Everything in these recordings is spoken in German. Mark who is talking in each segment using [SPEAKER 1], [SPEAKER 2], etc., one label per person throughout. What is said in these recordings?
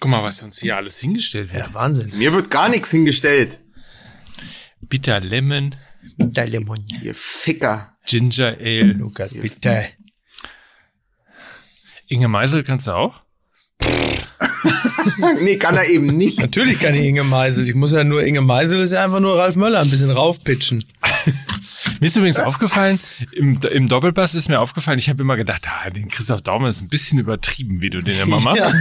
[SPEAKER 1] Guck mal, was uns hier alles hingestellt wird.
[SPEAKER 2] Ja, Wahnsinn.
[SPEAKER 3] Mir wird gar nichts hingestellt.
[SPEAKER 1] Bitter Lemon.
[SPEAKER 2] Bitter Lemon.
[SPEAKER 3] Ihr Ficker.
[SPEAKER 1] Ginger Ale.
[SPEAKER 2] Lukas, bitte.
[SPEAKER 1] Inge Meisel kannst du auch?
[SPEAKER 3] Nee, kann er eben nicht.
[SPEAKER 2] Natürlich kann ich Inge Meisel. Inge Meisel ist ja einfach nur Ralf Möller ein bisschen raufpitchen.
[SPEAKER 1] Mir ist übrigens aufgefallen, im Doppelpass ist mir aufgefallen, ich habe immer gedacht, den Christoph Daumer ist ein bisschen übertrieben, wie du den immer machst.
[SPEAKER 3] Ja,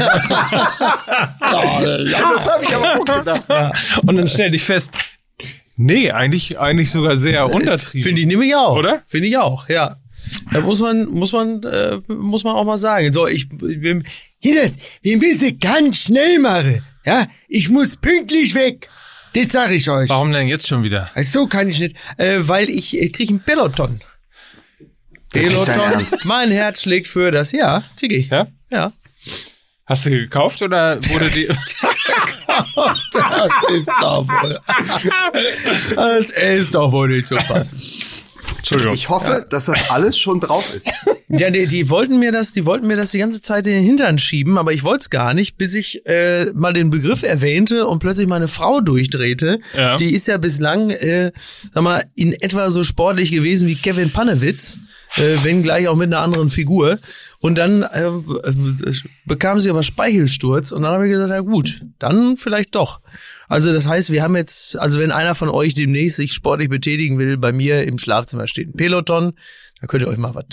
[SPEAKER 3] das habe ich aber auch gedacht.
[SPEAKER 2] Ja.
[SPEAKER 1] Und dann stell dich fest, nee, eigentlich sogar sehr untertrieben.
[SPEAKER 2] Finde ich nämlich auch.
[SPEAKER 1] Oder?
[SPEAKER 2] Finde ich auch, ja. Da muss man auch mal sagen. So, Hinas, wir müssen ganz schnell machen. Ja, ich muss pünktlich weg. Das sage ich euch.
[SPEAKER 1] Warum denn jetzt schon wieder?
[SPEAKER 2] So kann ich nicht. Weil ich kriege einen Peloton. Peloton. Mein Herz schlägt für das. Ja, kriege ich.
[SPEAKER 1] Ja?
[SPEAKER 2] Ja.
[SPEAKER 1] Hast du gekauft oder wurde die...
[SPEAKER 2] Das ist doch wohl nicht zu fassen.
[SPEAKER 1] Entschuldigung.
[SPEAKER 3] Ich hoffe, dass das alles schon drauf ist.
[SPEAKER 2] Ja, die wollten mir das die ganze Zeit in den Hintern schieben, aber ich wollte es gar nicht, bis ich mal den Begriff erwähnte und plötzlich meine Frau durchdrehte. Ja. Die ist ja bislang, in etwa so sportlich gewesen wie Kevin Panewitz, wenn gleich auch mit einer anderen Figur. Und dann bekam sie aber Speichelsturz und dann habe ich gesagt, ja gut, dann vielleicht doch. Also das heißt, wir haben jetzt, wenn einer von euch demnächst sich sportlich betätigen will, bei mir im Schlafzimmer steht ein Peloton, da könnt ihr euch mal was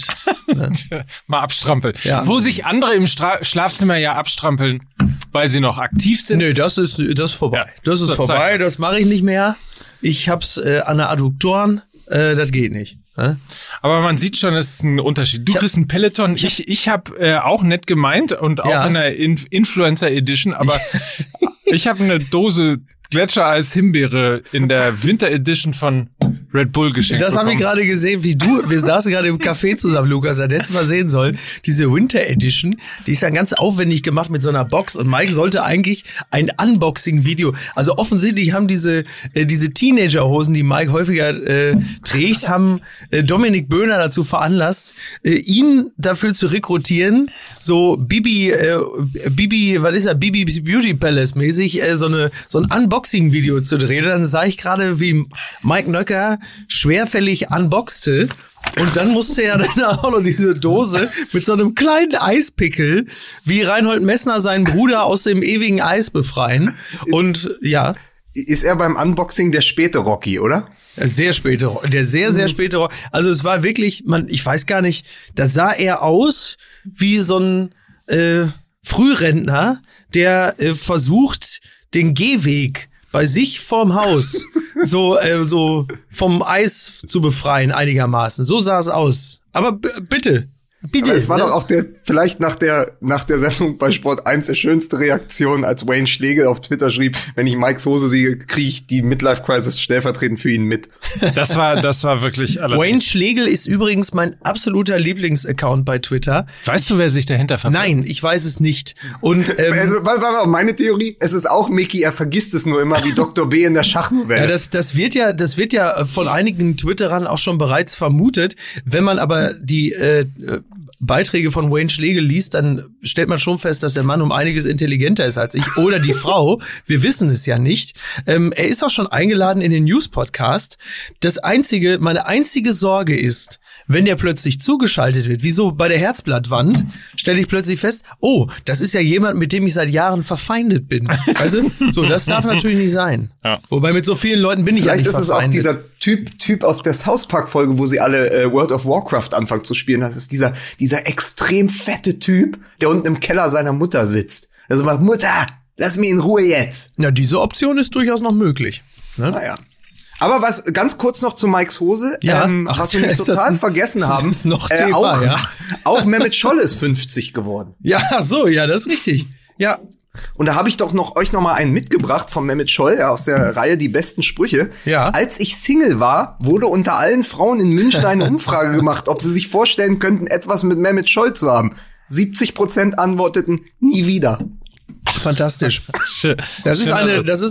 [SPEAKER 1] mal abstrampeln.
[SPEAKER 2] Ja.
[SPEAKER 1] Wo sich andere im Schlafzimmer ja abstrampeln, weil sie noch aktiv sind.
[SPEAKER 2] Nee, das ist vorbei.
[SPEAKER 1] Ja.
[SPEAKER 2] Das ist vorbei, das mache ich nicht mehr. Ich hab's an der Adduktoren, das geht nicht.
[SPEAKER 1] Aber man sieht schon, es ist ein Unterschied. Du kriegst einen Peloton, ich habe auch nett gemeint und auch in der Influencer Edition, aber ich habe eine Dose Gletschereis Himbeere in der Winter Edition von Red Bull geschenkt
[SPEAKER 2] Das habe ich gerade gesehen, wir saßen gerade im Café zusammen, Lukas, das hättest du mal sehen sollen. Diese Winter Edition, die ist dann ganz aufwendig gemacht mit so einer Box und Mike sollte eigentlich ein Unboxing-Video, also offensichtlich haben diese Teenager-Hosen, die Mike häufiger trägt, haben Dominik Böhner dazu veranlasst, ihn dafür zu rekrutieren, so Bibi, was ist das, Bibis Beauty Palace mäßig, so ein Unboxing-Video zu drehen. Dann sah ich gerade, wie Mike Nöcker schwerfällig unboxte. Und dann musste er dann auch noch diese Dose mit so einem kleinen Eispickel, wie Reinhold Messner seinen Bruder aus dem ewigen Eis befreien. Und ja.
[SPEAKER 3] Ist er beim Unboxing der späte Rocky, oder?
[SPEAKER 2] Der sehr, sehr späte Rocky. Also es war wirklich, ich weiß gar nicht, da sah er aus wie so ein Frührentner, der versucht, den Gehweg bei sich vorm Haus so vom Eis zu befreien einigermaßen. So sah es aus. Aber bitte.
[SPEAKER 3] Aber es war doch auch vielleicht nach der Sendung bei Sport 1 der schönste Reaktion, als Wayne Schlegel auf Twitter schrieb, wenn ich Mikes Hose sehe, kriege ich die Midlife-Crisis stellvertretend für ihn mit.
[SPEAKER 1] Das war wirklich allerdings.
[SPEAKER 2] Wayne Schlegel ist übrigens mein absoluter Lieblingsaccount bei Twitter.
[SPEAKER 1] Weißt du, wer sich dahinter verbirgt?
[SPEAKER 2] Nein, ich weiß es nicht. Und
[SPEAKER 3] also, was war meine Theorie? Es ist auch Mickey, er vergisst es nur immer wie Dr. B in der Schachnovelle.
[SPEAKER 2] Ja, das wird ja von einigen Twitterern auch schon bereits vermutet. Wenn man aber die Beiträge von Wayne Schlegel liest, dann stellt man schon fest, dass der Mann um einiges intelligenter ist als ich oder die Frau. Wir wissen es ja nicht. Er ist auch schon eingeladen in den News-Podcast. Meine einzige Sorge ist, wenn der plötzlich zugeschaltet wird, wie so bei der Herzblattwand, stelle ich plötzlich fest, oh, das ist ja jemand, mit dem ich seit Jahren verfeindet bin. Weißt du? So, das darf natürlich nicht sein. Ja. Wobei mit so vielen Leuten bin ich ja nicht verfeindet.
[SPEAKER 3] Vielleicht ist es auch dieser Typ aus der South Park-Folge, wo sie alle World of Warcraft anfangen zu spielen. Das ist dieser extrem fette Typ, der unten im Keller seiner Mutter sitzt. Also macht, Mutter, lass mich in Ruhe jetzt.
[SPEAKER 2] Ja, diese Option ist durchaus noch möglich. Ne?
[SPEAKER 3] Naja. Aber was ganz kurz noch zu Mikes Hose, was wir nicht total vergessen haben,
[SPEAKER 2] ist noch Thema,
[SPEAKER 3] auch Mehmet Scholl ist 50 geworden.
[SPEAKER 2] Ja, so, ja, das ist richtig. Ja.
[SPEAKER 3] Und da habe ich doch euch noch mal einen mitgebracht von Mehmet Scholl aus der Reihe Die besten Sprüche.
[SPEAKER 2] Ja.
[SPEAKER 3] Als ich Single war, wurde unter allen Frauen in München eine Umfrage gemacht, ob sie sich vorstellen könnten, etwas mit Mehmet Scholl zu haben. 70% antworteten nie wieder.
[SPEAKER 2] Fantastisch. Das ist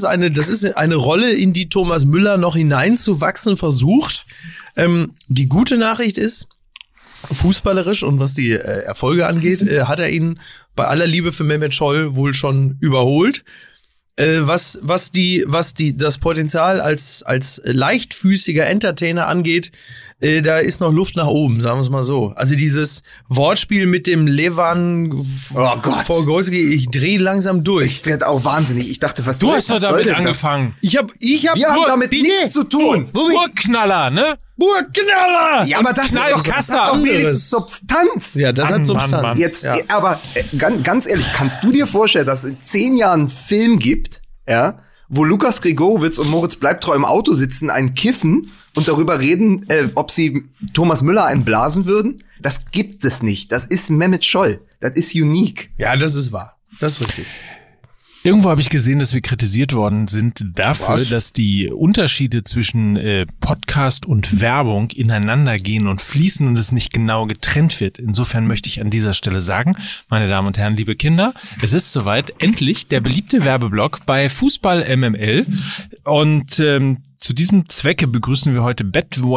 [SPEAKER 2] eine Rolle, in die Thomas Müller noch hineinzuwachsen versucht. Die gute Nachricht ist, fußballerisch und was die Erfolge angeht, hat er ihn bei aller Liebe für Mehmet Scholl wohl schon überholt. Was das Potenzial als leichtfüßiger Entertainer angeht, da ist noch Luft nach oben, sagen wir es mal so. Also dieses Wortspiel mit dem Levan Vorgolski, ich drehe langsam durch.
[SPEAKER 3] Ich werde auch wahnsinnig. Ich dachte, was
[SPEAKER 1] du hast doch damit angefangen.
[SPEAKER 2] Wir
[SPEAKER 3] haben damit nichts zu tun.
[SPEAKER 1] Burgknaller, ne?
[SPEAKER 2] Burgknaller!
[SPEAKER 3] Ja, aber das hat doch wenigstens Substanz.
[SPEAKER 2] Ja, das hat Substanz.
[SPEAKER 1] Mann.
[SPEAKER 3] Jetzt,
[SPEAKER 2] ja.
[SPEAKER 3] Aber ganz ehrlich, kannst du dir vorstellen, dass es in 10 Jahren einen Film gibt, ja, wo Lukas Gregorowitz und Moritz Bleibtreu im Auto sitzen, einen kiffen und darüber reden, ob sie Thomas Müller einblasen würden? Das gibt es nicht. Das ist Mehmet Scholl. Das ist unique.
[SPEAKER 2] Ja, das ist wahr. Das ist richtig.
[SPEAKER 1] Irgendwo habe ich gesehen, dass wir kritisiert worden sind dafür, dass die Unterschiede zwischen Podcast und Werbung ineinander gehen und fließen und es nicht genau getrennt wird. Insofern möchte ich an dieser Stelle sagen, meine Damen und Herren, liebe Kinder, es ist soweit, endlich der beliebte Werbeblock bei Fußball MML. Und zu diesem Zwecke begrüßen wir heute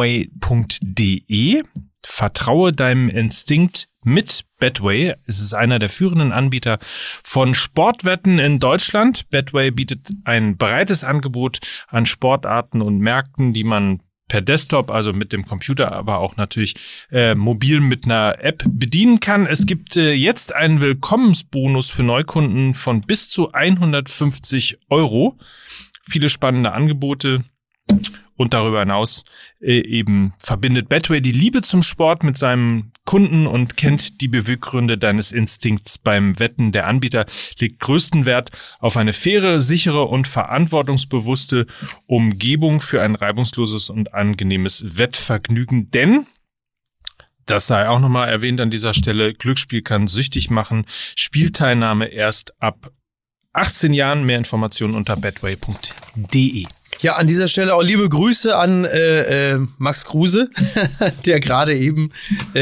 [SPEAKER 1] betway.de. Vertraue deinem Instinkt mit Betway. Es ist einer der führenden Anbieter von Sportwetten in Deutschland. Betway bietet ein breites Angebot an Sportarten und Märkten, die man per Desktop, also mit dem Computer, aber auch natürlich mobil mit einer App bedienen kann. Es gibt jetzt einen Willkommensbonus für Neukunden von bis zu 150 €. Viele spannende Angebote. Und darüber hinaus eben verbindet Betway die Liebe zum Sport mit seinem Kunden und kennt die Beweggründe deines Instinkts beim Wetten. Der Anbieter legt größten Wert auf eine faire, sichere und verantwortungsbewusste Umgebung für ein reibungsloses und angenehmes Wettvergnügen. Denn, das sei auch nochmal erwähnt an dieser Stelle, Glücksspiel kann süchtig machen. Spielteilnahme erst ab 18 Jahren. Mehr Informationen unter betway.de.
[SPEAKER 2] Ja, an dieser Stelle auch liebe Grüße an Max Kruse, der gerade eben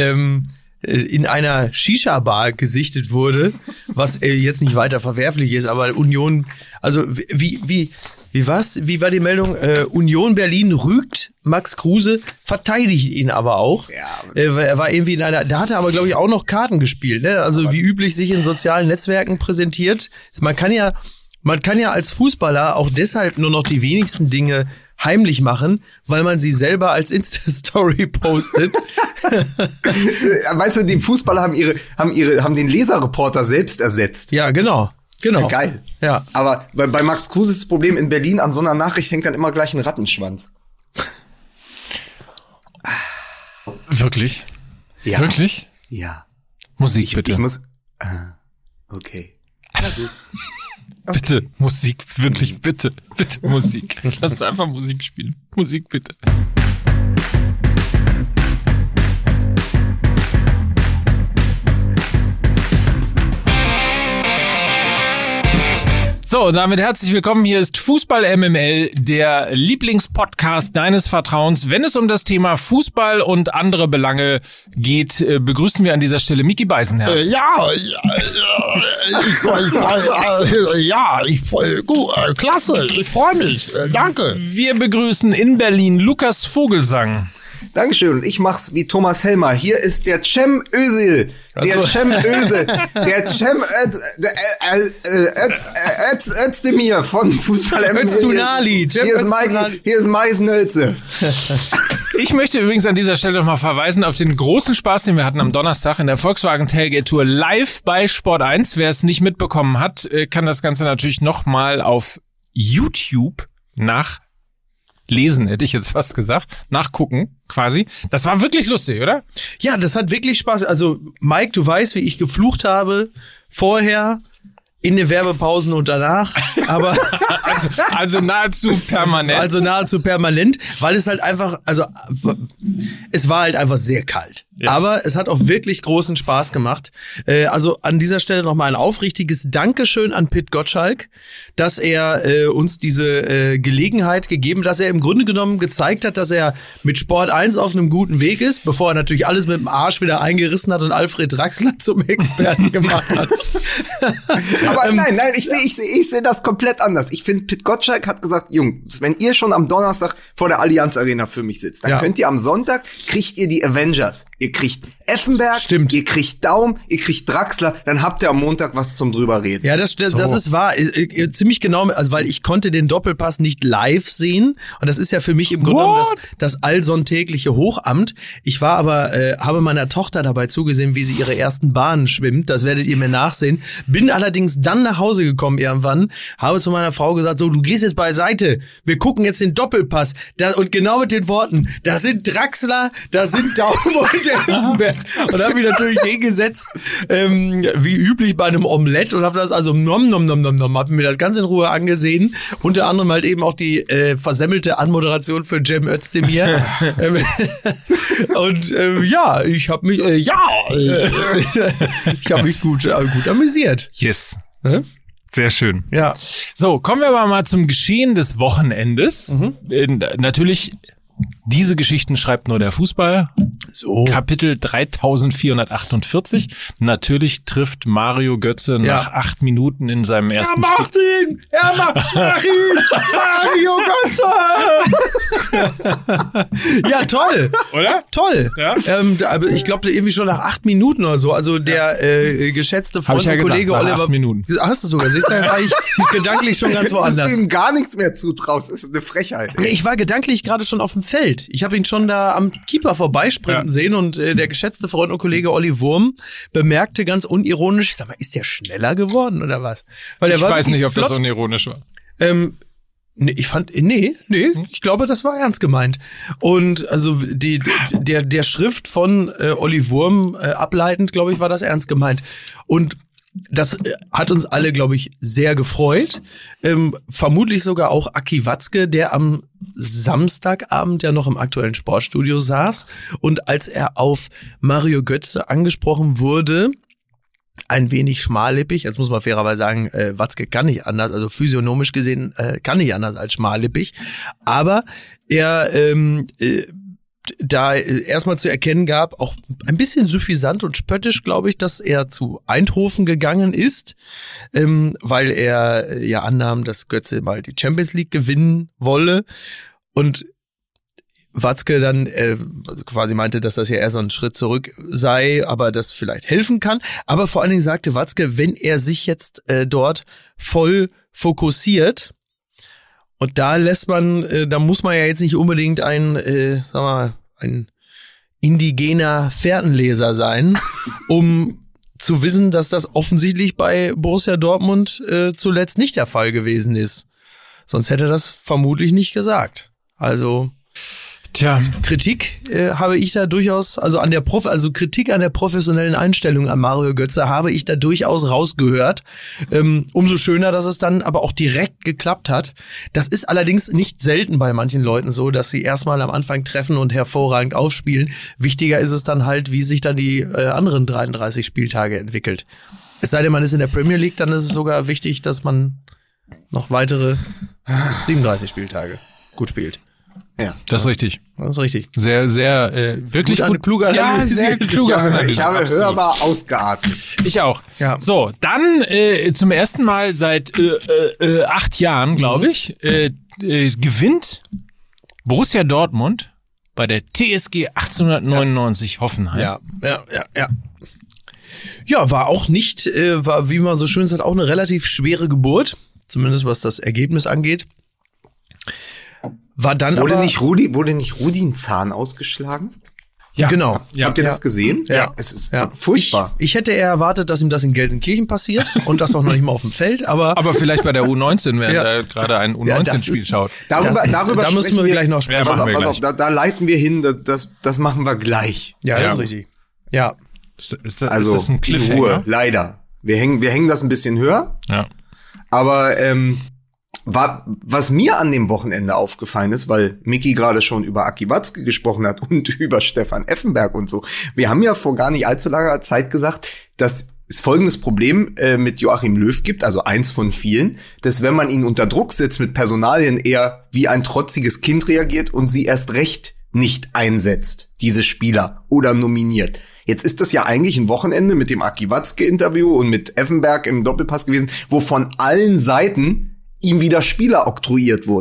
[SPEAKER 2] in einer Shisha-Bar gesichtet wurde, was jetzt nicht weiter verwerflich ist, aber Union, also wie war die Meldung? Union Berlin rügt Max Kruse, verteidigt ihn aber auch.
[SPEAKER 3] Ja.
[SPEAKER 2] Er war irgendwie da hat er aber, glaube ich, auch noch Karten gespielt, ne? Also wie üblich sich in sozialen Netzwerken präsentiert. Man kann ja als Fußballer auch deshalb nur noch die wenigsten Dinge heimlich machen, weil man sie selber als Insta-Story postet.
[SPEAKER 3] Weißt du, die Fußballer haben den Leserreporter selbst ersetzt.
[SPEAKER 2] Ja, genau.
[SPEAKER 3] Ja, geil.
[SPEAKER 2] Ja.
[SPEAKER 3] Aber bei Max Kruse ist das Problem, in Berlin an so einer Nachricht hängt dann immer gleich ein Rattenschwanz.
[SPEAKER 1] Wirklich?
[SPEAKER 3] Ja.
[SPEAKER 1] Wirklich?
[SPEAKER 3] Ja.
[SPEAKER 1] Musik, bitte.
[SPEAKER 3] Ich muss. Okay.
[SPEAKER 1] Bitte, Musik, wirklich, bitte Musik. Lass uns einfach Musik spielen. Musik, bitte. So, damit herzlich willkommen. Hier ist Fußball MML, der Lieblingspodcast deines Vertrauens. Wenn es um das Thema Fußball und andere Belange geht, begrüßen wir an dieser Stelle Micky Beisenherz.
[SPEAKER 2] Klasse, ich freue mich, danke.
[SPEAKER 1] Wir begrüßen in Berlin Lukas Vogelsang.
[SPEAKER 3] Dankeschön. Und ich mach's wie Thomas Helmer. Hier ist der Cem Özil. Der Cem Özil. Der Cem Özdemir von Fußball MML.
[SPEAKER 2] Öztunali.
[SPEAKER 3] Hier ist Mais Nölze.
[SPEAKER 1] Ich möchte übrigens an dieser Stelle nochmal verweisen auf den großen Spaß, den wir hatten am Donnerstag in der Volkswagen Tailgate Tour live bei Sport 1. Wer es nicht mitbekommen hat, kann das Ganze natürlich nochmal auf YouTube nachlesen, hätte ich jetzt fast gesagt. Nachgucken, quasi. Das war wirklich lustig, oder?
[SPEAKER 2] Ja, das hat wirklich Spaß. Also, Mike, du weißt, wie ich geflucht habe vorher, in den Werbepausen und danach, aber
[SPEAKER 1] also nahezu permanent.
[SPEAKER 2] Also nahezu permanent, weil es halt einfach, also es war halt einfach sehr kalt. Ja. Aber es hat auch wirklich großen Spaß gemacht. Also an dieser Stelle nochmal ein aufrichtiges Dankeschön an Pit Gottschalk, dass er uns diese Gelegenheit gegeben, dass er im Grunde genommen gezeigt hat, dass er mit Sport 1 auf einem guten Weg ist, bevor er natürlich alles mit dem Arsch wieder eingerissen hat und Alfred Draxler zum Experten gemacht hat.
[SPEAKER 3] Aber nein, ich sehe das komplett anders. Ich finde, Pit Gottschalk hat gesagt, Jungs, wenn ihr schon am Donnerstag vor der Allianz Arena für mich sitzt, dann könnt ihr am Sonntag, kriegt ihr die Avengers. Ihr kriegt Effenberg,
[SPEAKER 2] Stimmt.
[SPEAKER 3] ihr kriegt Daum, ihr kriegt Draxler, dann habt ihr am Montag was zum drüber reden.
[SPEAKER 2] Ja, das ist wahr. Ziemlich genau, also weil ich konnte den Doppelpass nicht live sehen und das ist ja für mich im Grunde genommen das allsonntägliche Hochamt. Ich war aber, habe meiner Tochter dabei zugesehen, wie sie ihre ersten Bahnen schwimmt. Das werdet ihr mir nachsehen. Bin allerdings dann nach Hause gekommen irgendwann, habe zu meiner Frau gesagt, so, du gehst jetzt beiseite. Wir gucken jetzt den Doppelpass. Und genau mit den Worten, da sind Draxler, da sind Daum und Effenberg. Und habe mich natürlich hingesetzt, wie üblich bei einem Omelett und habe das also habe mir das ganz in Ruhe angesehen. Unter anderem halt eben auch die versemmelte Anmoderation für Cem Özdemir. Und ja, ich habe mich ich habe mich gut amüsiert.
[SPEAKER 1] Yes.
[SPEAKER 2] Ne?
[SPEAKER 1] Sehr schön.
[SPEAKER 2] Ja.
[SPEAKER 1] So, kommen wir aber mal zum Geschehen des Wochenendes. Natürlich, diese Geschichten schreibt nur der Fußball.
[SPEAKER 2] So.
[SPEAKER 1] Kapitel 3448. Natürlich trifft Mario Götze nach 8 Minuten in seinem ersten Spiel.
[SPEAKER 2] Mach ihn! Mario Götze! Ja, toll.
[SPEAKER 1] Oder?
[SPEAKER 2] Toll.
[SPEAKER 1] Ja.
[SPEAKER 2] Aber ich glaube irgendwie schon nach 8 Minuten oder so. Also der geschätzte Freund und Kollege
[SPEAKER 1] gesagt,
[SPEAKER 2] Oliver.
[SPEAKER 1] 8 Minuten.
[SPEAKER 2] Hast du sogar. Siehst du, da war ich gedanklich schon ganz woanders.
[SPEAKER 3] Dass du ihm gar nichts mehr zutraust, ist eine Frechheit.
[SPEAKER 2] Ich war gedanklich gerade schon auf dem Feld. Ich habe ihn schon da am Keeper vorbeisprinten sehen und der geschätzte Freund und Kollege Olli Wurm bemerkte ganz unironisch, sag mal, ist der schneller geworden oder was? Weil
[SPEAKER 1] Ich weiß nicht, ob das unironisch war.
[SPEAKER 2] Ich glaube, das war ernst gemeint. Und also der Schrift von Olli Wurm ableitend, glaube ich, war das ernst gemeint. Und das hat uns alle, glaube ich, sehr gefreut. Vermutlich sogar auch Aki Watzke, der am Samstagabend ja noch im aktuellen Sportstudio saß. Und als er auf Mario Götze angesprochen wurde, ein wenig schmallippig, jetzt muss man fairerweise sagen, Watzke kann nicht anders, also physiognomisch gesehen kann nicht anders als schmallippig. Aber er da erstmal zu erkennen gab, auch ein bisschen suffisant und spöttisch, glaube ich, dass er zu Eindhoven gegangen ist, weil er ja annahm, dass Götze mal die Champions League gewinnen wolle und Watzke dann also quasi meinte, dass das ja eher so ein Schritt zurück sei, aber das vielleicht helfen kann. Aber vor allen Dingen sagte Watzke, wenn er sich jetzt dort voll fokussiert, und da lässt man, da muss man ja jetzt nicht unbedingt ein indigener Fährtenleser sein, um zu wissen, dass das offensichtlich bei Borussia Dortmund zuletzt nicht der Fall gewesen ist. Sonst hätte er das vermutlich nicht gesagt. Also Kritik habe ich da durchaus, also Kritik an der professionellen Einstellung an Mario Götze habe ich da durchaus rausgehört. Umso schöner, dass es dann aber auch direkt geklappt hat. Das ist allerdings nicht selten bei manchen Leuten so, dass sie erstmal am Anfang treffen und hervorragend aufspielen. Wichtiger ist es dann halt, wie sich dann die anderen 33 Spieltage entwickelt. Es sei denn, man ist in der Premier League, dann ist es sogar wichtig, dass man noch weitere 37 Spieltage gut spielt.
[SPEAKER 1] Ja, das ist richtig.
[SPEAKER 2] Das ist richtig.
[SPEAKER 1] Sehr, sehr, wirklich gut.
[SPEAKER 2] Klug analysiert.
[SPEAKER 1] Ja, sehr klug analysiert.
[SPEAKER 3] Ich habe
[SPEAKER 1] Absolut.
[SPEAKER 3] hörbar ausgeatmet.
[SPEAKER 1] Ich auch.
[SPEAKER 2] Ja.
[SPEAKER 1] So, dann zum ersten Mal seit 8 Jahren, glaube ich, gewinnt Borussia Dortmund bei der TSG 1899 Hoffenheim.
[SPEAKER 2] Ja. Ja, war auch nicht, war, wie man so schön sagt, auch eine relativ schwere Geburt. Zumindest was das Ergebnis angeht. War dann
[SPEAKER 3] Wurde
[SPEAKER 2] aber
[SPEAKER 3] nicht Rudi ein Zahn ausgeschlagen?
[SPEAKER 2] Ja, genau.
[SPEAKER 1] Ja.
[SPEAKER 3] Habt ihr das gesehen?
[SPEAKER 2] Ja.
[SPEAKER 3] Es ist
[SPEAKER 2] Ja.
[SPEAKER 3] furchtbar.
[SPEAKER 2] Ich hätte eher erwartet, dass ihm das in Gelsenkirchen passiert und das doch noch nicht mal auf dem Feld, aber
[SPEAKER 1] vielleicht bei der U19, während er gerade ein U19-Spiel
[SPEAKER 2] ist-
[SPEAKER 1] schaut.
[SPEAKER 3] Darüber
[SPEAKER 2] da müssen wir gleich noch sprechen.
[SPEAKER 1] Ja, machen wir
[SPEAKER 3] Pass auf,
[SPEAKER 1] gleich.
[SPEAKER 3] da leiten wir hin, das machen wir gleich.
[SPEAKER 2] Ja, das
[SPEAKER 1] Ja.
[SPEAKER 2] ist richtig. Ja.
[SPEAKER 1] Ist
[SPEAKER 3] Also
[SPEAKER 1] das ein
[SPEAKER 3] in
[SPEAKER 1] Cliffhanger?
[SPEAKER 3] Ruhe, leider. Wir hängen das ein bisschen höher.
[SPEAKER 1] Ja.
[SPEAKER 3] Aber was mir an dem Wochenende aufgefallen ist, weil Micky gerade schon über Aki Watzke gesprochen hat und über Stefan Effenberg und so. Wir haben ja vor gar nicht allzu langer Zeit gesagt, dass es folgendes Problem mit Joachim Löw gibt, also eins von vielen, dass wenn man ihn unter Druck setzt mit Personalien, er wie ein trotziges Kind reagiert und sie erst recht nicht einsetzt, diese Spieler, oder nominiert. Jetzt ist das ja eigentlich ein Wochenende mit dem Aki Watzke-Interview und mit Effenberg im Doppelpass gewesen, wo von allen Seiten ihm wieder Spieler oktroyiert wurden.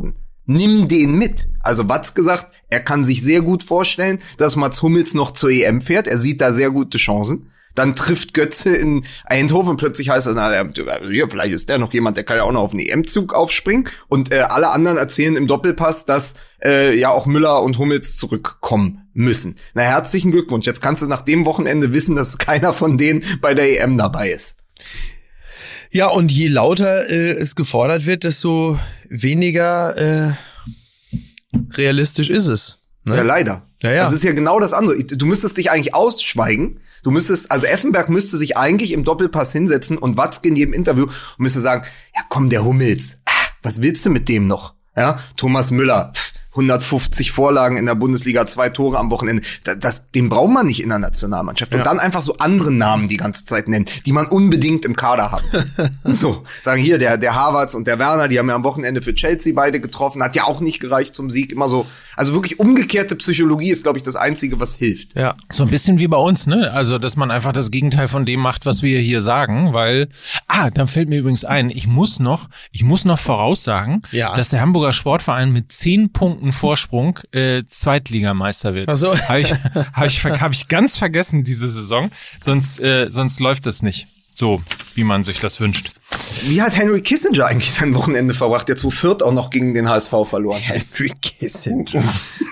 [SPEAKER 3] nimm den mit. Also Watz gesagt, er kann sich sehr gut vorstellen, dass Mats Hummels noch zur EM fährt. Er sieht da sehr gute Chancen. Dann trifft Götze in Eindhoven und plötzlich heißt es, vielleicht ist der noch jemand, der kann ja auch noch auf den EM-Zug aufspringen. Und alle anderen erzählen im Doppelpass, dass ja auch Müller und Hummels zurückkommen müssen. Na, herzlichen Glückwunsch. Jetzt kannst du nach dem Wochenende wissen, dass keiner von denen bei der EM dabei ist.
[SPEAKER 2] Ja, und je lauter es gefordert wird, desto weniger realistisch ist es. Ne?
[SPEAKER 3] Ja, leider.
[SPEAKER 2] Ja.
[SPEAKER 3] Das ist ja genau das andere. Du müsstest dich eigentlich ausschweigen. Also Effenberg müsste sich eigentlich im Doppelpass hinsetzen und Watzke in jedem Interview und müsste sagen, ja komm, der Hummels, was willst du mit dem noch? Ja, Thomas Müller, 150 Vorlagen in der Bundesliga, 2 Tore am Wochenende. Den braucht man nicht in der Nationalmannschaft. Und dann einfach so andere Namen die ganze Zeit nennen, die man unbedingt im Kader hat. So, sagen hier, der Havertz und der Werner, die haben ja am Wochenende für Chelsea beide getroffen, hat ja auch nicht gereicht zum Sieg, immer so. Also wirklich umgekehrte Psychologie ist, glaube ich, das Einzige, was hilft.
[SPEAKER 1] Ja, so ein bisschen wie bei uns, ne? Also, dass man einfach das Gegenteil von dem macht, was wir hier sagen, weil, dann fällt mir übrigens ein, ich muss noch voraussagen, dass der Hamburger Sportverein mit 10 Punkten Vorsprung Zweitligameister wird.
[SPEAKER 2] Ach so.
[SPEAKER 1] Hab ich ganz vergessen diese Saison, sonst läuft das nicht so, wie man sich das wünscht.
[SPEAKER 3] Wie hat Henry Kissinger eigentlich sein Wochenende verbracht, jetzt wo Fürth auch noch gegen den HSV verloren hat?
[SPEAKER 2] Henry Kissinger.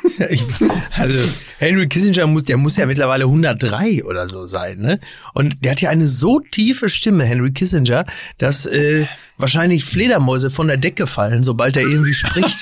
[SPEAKER 2] Also Henry Kissinger muss ja mittlerweile 103 oder so sein, ne? Und der hat ja eine so tiefe Stimme, Henry Kissinger, dass wahrscheinlich Fledermäuse von der Decke fallen, sobald er irgendwie spricht.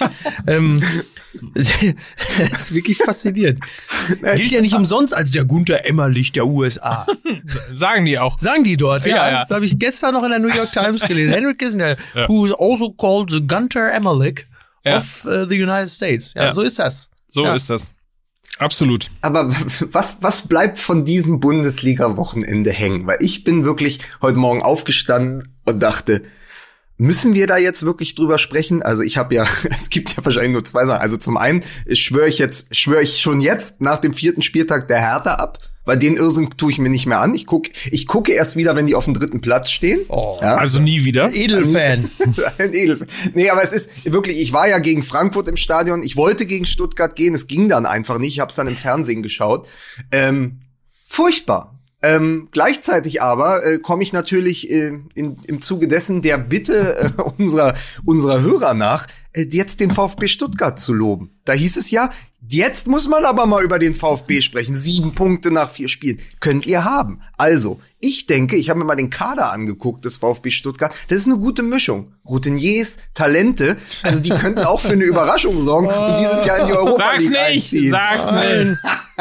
[SPEAKER 2] Das ist wirklich faszinierend. Gilt ja nicht umsonst als der Gunther Emmerlich der USA.
[SPEAKER 1] Sagen die auch.
[SPEAKER 2] Sagen die dort, ja. Das habe ich gestern noch in der New York Times gelesen. Henry Kissinger, who is also called the Gunther Emmerlich of the United States. Ja, so ist das.
[SPEAKER 1] So ist das. Absolut.
[SPEAKER 3] Aber was bleibt von diesem Bundesliga-Wochenende hängen? Weil ich bin wirklich heute Morgen aufgestanden und dachte, müssen wir da jetzt wirklich drüber sprechen? Also es gibt ja wahrscheinlich nur 2 Sachen. Also zum einen schwöre ich schon jetzt nach dem 4. Spieltag der Hertha ab, weil den Irrsinn tue ich mir nicht mehr an. Ich gucke erst wieder, wenn die auf dem 3. Platz stehen.
[SPEAKER 1] Oh, ja. Also nie wieder.
[SPEAKER 2] Edelfan.
[SPEAKER 3] Ein Edelfan. Nee, aber es ist wirklich, ich war ja gegen Frankfurt im Stadion. Ich wollte gegen Stuttgart gehen. Es ging dann einfach nicht. Ich habe es dann im Fernsehen geschaut. Furchtbar. Gleichzeitig aber komme ich natürlich im Zuge dessen der Bitte unserer Hörer nach, jetzt den VfB Stuttgart zu loben. Da hieß es ja, jetzt muss man aber mal über den VfB sprechen. 7 Punkte nach 4 Spielen. Könnt ihr haben. Also, ich denke, ich habe mir mal den Kader angeguckt des VfB Stuttgart. Das ist eine gute Mischung. Routiniers, Talente, also die könnten auch für eine Überraschung sorgen und dieses Jahr in die Europa League einziehen.
[SPEAKER 1] Sag's nicht.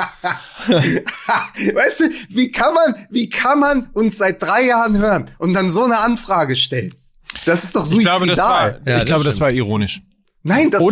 [SPEAKER 3] Weißt du, wie kann man uns seit 3 Jahren hören und dann so eine Anfrage stellen? Das ist doch suizidal.
[SPEAKER 1] Ich glaube, das war ironisch.
[SPEAKER 3] Nein, das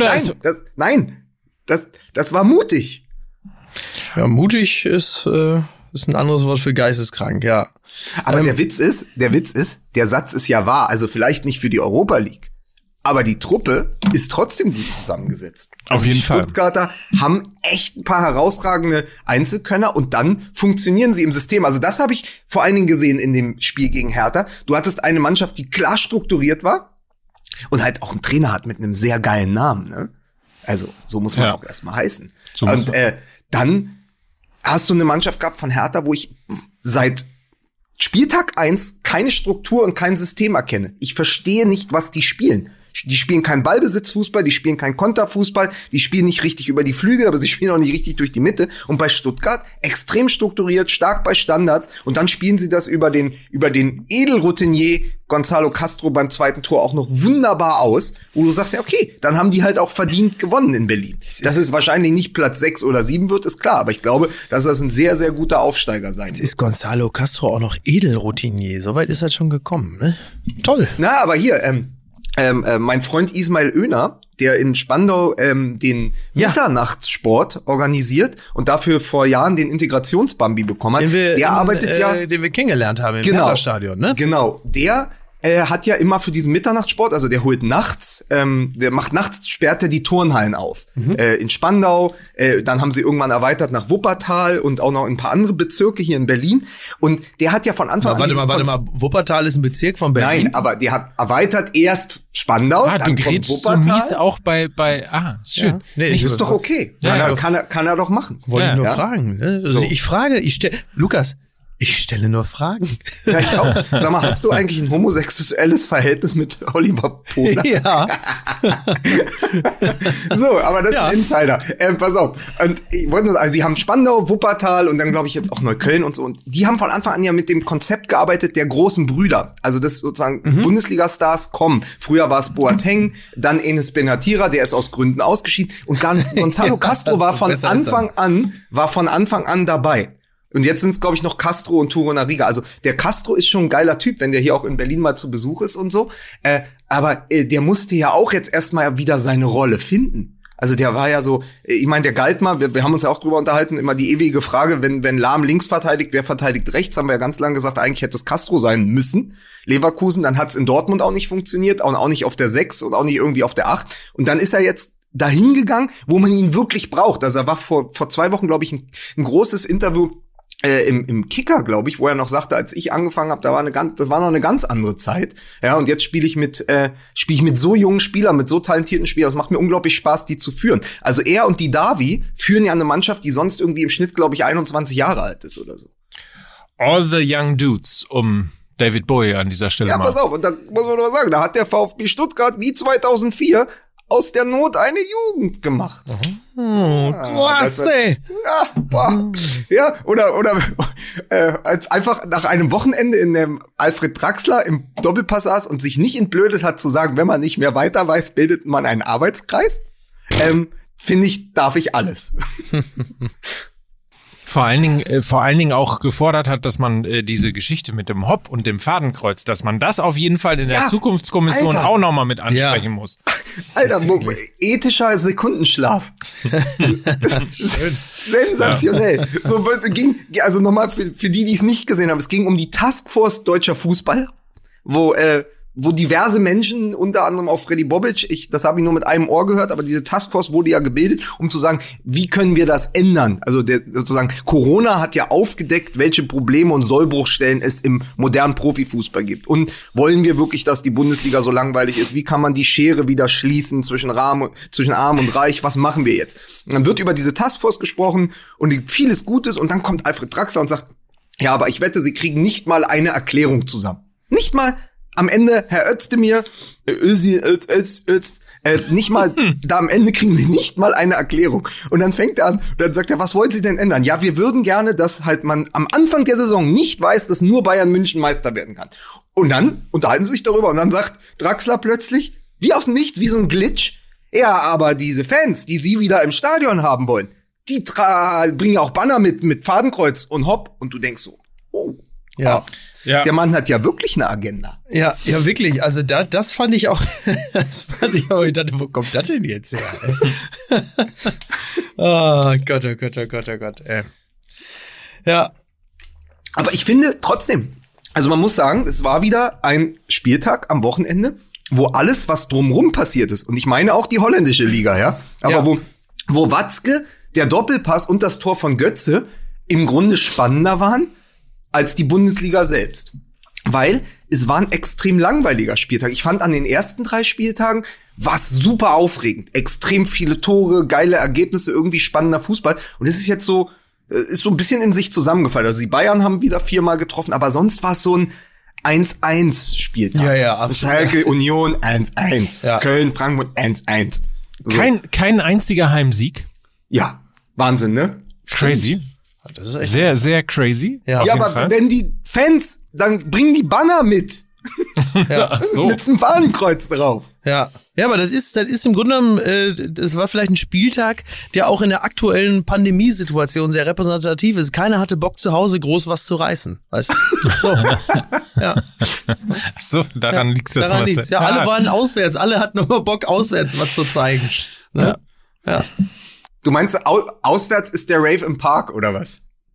[SPEAKER 3] war mutig.
[SPEAKER 2] Ja, mutig ist ein anderes Wort für geisteskrank, ja.
[SPEAKER 3] Aber der Witz ist, der Satz ist ja wahr. Also vielleicht nicht für die Europa League. Aber die Truppe ist trotzdem gut zusammengesetzt.
[SPEAKER 1] Auf jeden Fall.
[SPEAKER 3] Die Stuttgarter haben echt ein paar herausragende Einzelkönner und dann funktionieren sie im System. Also das habe ich vor allen Dingen gesehen in dem Spiel gegen Hertha. Du hattest eine Mannschaft, die klar strukturiert war und halt auch einen Trainer hat mit einem sehr geilen Namen, ne? Also so muss man auch erstmal heißen. Und dann hast du eine Mannschaft gehabt von Hertha, wo ich seit Spieltag 1 keine Struktur und kein System erkenne. Ich verstehe nicht, was die spielen. Die spielen keinen Ballbesitzfußball, die spielen keinen Konterfußball, die spielen nicht richtig über die Flügel, aber sie spielen auch nicht richtig durch die Mitte. Und bei Stuttgart extrem strukturiert, stark bei Standards. Und dann spielen sie das über den Edelroutinier Gonzalo Castro beim 2. Tor auch noch wunderbar aus, wo du sagst, ja okay, dann haben die halt auch verdient gewonnen in Berlin. Dass es wahrscheinlich nicht Platz 6 oder 7 wird, ist klar. Aber ich glaube, dass das ein sehr, sehr guter Aufsteiger sein wird.
[SPEAKER 2] Jetzt ist Gonzalo Castro auch noch Edelroutinier. Soweit ist er schon gekommen, ne? Toll.
[SPEAKER 3] Na, aber hier, mein Freund Ismail Oehner, der in Spandau den Mitternachtssport organisiert und dafür vor Jahren den Integrationsbambi bekommen hat. Den wir
[SPEAKER 2] kennengelernt haben im Hertha-Stadion, ne?
[SPEAKER 3] Genau, der hat ja immer für diesen Mitternachtssport, also der holt nachts, sperrt er die Turnhallen auf. In Spandau, dann haben sie irgendwann erweitert nach Wuppertal und auch noch ein paar andere Bezirke hier in Berlin. Und der hat ja von Anfang an...
[SPEAKER 2] Warte mal, Wuppertal ist ein Bezirk von Berlin?
[SPEAKER 3] Nein, aber der hat erweitert erst Spandau, dann kommt Wuppertal.
[SPEAKER 1] Du mies auch bei schön.
[SPEAKER 2] Ja. Nee,
[SPEAKER 3] das ist doch okay. Kann er doch machen.
[SPEAKER 2] Wollte ich nur fragen. Ne? Also so. Lukas, ich stelle nur Fragen.
[SPEAKER 3] Ja, ich auch. Sag mal, hast du eigentlich ein homosexuelles Verhältnis mit Oliver Pocher?
[SPEAKER 2] Ja.
[SPEAKER 3] So, aber das ist ein Insider. Pass auf. Und ich wollte nur sagen, also die haben Spandau, Wuppertal und dann glaube ich jetzt auch Neukölln und so. Und die haben von Anfang an ja mit dem Konzept gearbeitet der großen Brüder. Also das sozusagen Bundesliga-Stars kommen. Früher war es Boateng, dann Enes Benatira, der ist aus Gründen ausgeschieden. Und Gonzalo Castro war von Anfang an dabei. Und jetzt sind es, glaube ich, noch Castro und Torunariga. Also der Castro ist schon ein geiler Typ, wenn der hier auch in Berlin mal zu Besuch ist und so. Aber der musste ja auch jetzt erstmal wieder seine Rolle finden. Also der war ja so, ich meine, der galt mal, wir haben uns ja auch drüber unterhalten, immer die ewige Frage, wenn Lahm links verteidigt, wer verteidigt rechts, haben wir ja ganz lange gesagt, eigentlich hätte es Castro sein müssen. Leverkusen, dann hat es in Dortmund auch nicht funktioniert, auch nicht auf der 6 und auch nicht irgendwie auf der 8. Und dann ist er jetzt dahin gegangen, wo man ihn wirklich braucht. Also er war vor 2 Wochen, glaube ich, ein großes Interview im Kicker, glaube ich, wo er noch sagte, als ich angefangen habe, das war noch eine ganz andere Zeit. Ja, und jetzt spiele ich mit so jungen Spielern, mit so talentierten Spielern. Es macht mir unglaublich Spaß, die zu führen. Also er und die Davi führen ja eine Mannschaft, die sonst irgendwie im Schnitt, glaube ich, 21 Jahre alt ist oder so.
[SPEAKER 1] All the young dudes, um David Bowie an dieser Stelle mal.
[SPEAKER 3] Ja, pass auf, und da muss man nur sagen, da hat der VfB Stuttgart wie 2004 aus der Not eine Jugend gemacht.
[SPEAKER 2] Klasse!
[SPEAKER 3] Ja, oder einfach nach einem Wochenende in dem Alfred Draxler im Doppelpass saß und sich nicht entblödet hat zu sagen, wenn man nicht mehr weiter weiß, bildet man einen Arbeitskreis. Finde ich, darf ich alles.
[SPEAKER 1] Vor allen Dingen auch gefordert hat, dass man diese Geschichte mit dem Hop und dem Fadenkreuz, dass man das auf jeden Fall in der Zukunftskommission auch nochmal mit ansprechen muss.
[SPEAKER 3] Alter, ethischer Sekundenschlaf. Sensationell. Ja. So also nochmal für die es nicht gesehen haben, es ging um die Taskforce Deutscher Fußball, wo diverse Menschen, unter anderem auch Freddy Bobic, das habe ich nur mit einem Ohr gehört, aber diese Taskforce wurde ja gebildet, um zu sagen, wie können wir das ändern? Also sozusagen Corona hat ja aufgedeckt, welche Probleme und Sollbruchstellen es im modernen Profifußball gibt. Und wollen wir wirklich, dass die Bundesliga so langweilig ist? Wie kann man die Schere wieder schließen zwischen Arm und Reich? Was machen wir jetzt? Und dann wird über diese Taskforce gesprochen und vieles Gutes und dann kommt Alfred Draxler und sagt, ja, aber ich wette, sie kriegen nicht mal eine Erklärung zusammen. Nicht mal. Am Ende, Herr Özdemir, nicht mal, da am Ende kriegen sie nicht mal eine Erklärung. Und dann fängt er an, und dann sagt er, was wollen Sie denn ändern? Ja, wir würden gerne, dass halt man am Anfang der Saison nicht weiß, dass nur Bayern München Meister werden kann. Und dann unterhalten sie sich darüber und dann sagt Draxler plötzlich, wie aus dem Nichts, wie so ein Glitch, ja, aber diese Fans, die Sie wieder im Stadion haben wollen, die bringen ja auch Banner mit Fadenkreuz und Hopp. Und du denkst so, oh,
[SPEAKER 2] ja.
[SPEAKER 3] Ja. Der Mann hat ja wirklich eine Agenda.
[SPEAKER 2] Ja, wirklich. Also das fand ich auch, ich dachte, wo kommt das denn jetzt her? Oh Gott, ey. Ja.
[SPEAKER 3] Aber ich finde trotzdem, also man muss sagen, es war wieder ein Spieltag am Wochenende, wo alles, was drumrum passiert ist, und ich meine auch die holländische Liga, ja, aber wo Watzke, der Doppelpass und das Tor von Götze im Grunde spannender waren als die Bundesliga selbst. Weil es war ein extrem langweiliger Spieltag. Ich fand an den ersten 3 Spieltagen was super aufregend. Extrem viele Tore, geile Ergebnisse, irgendwie spannender Fußball. Und es ist jetzt so, ist so ein bisschen in sich zusammengefallen. Also die Bayern haben wieder 4-mal getroffen, aber sonst war es so ein 1-1 Spieltag.
[SPEAKER 2] Ja, absolut.
[SPEAKER 3] Schalke, Union 1-1. Ja. Köln, Frankfurt 1-1. So.
[SPEAKER 1] Kein einziger Heimsieg.
[SPEAKER 3] Ja, Wahnsinn, ne?
[SPEAKER 1] Crazy.
[SPEAKER 2] Das ist echt
[SPEAKER 1] sehr, sehr crazy.
[SPEAKER 3] Ja, aber wenn die Fans, dann bringen die Banner mit.
[SPEAKER 2] Ja, ach so.
[SPEAKER 3] Mit einem Fahnenkreuz drauf.
[SPEAKER 2] Ja, aber das ist im Grunde genommen, das war vielleicht ein Spieltag, der auch in der aktuellen Pandemiesituation sehr repräsentativ ist. Keiner hatte Bock zu Hause groß was zu reißen, weißt du? So. Ja.
[SPEAKER 1] Ach so, daran liegt's das.
[SPEAKER 2] Daran liegt's. Ja, alle waren auswärts, alle hatten immer Bock auswärts was zu zeigen. Ne? Ja.
[SPEAKER 3] Du meinst, auswärts ist der Rave im Park, oder was?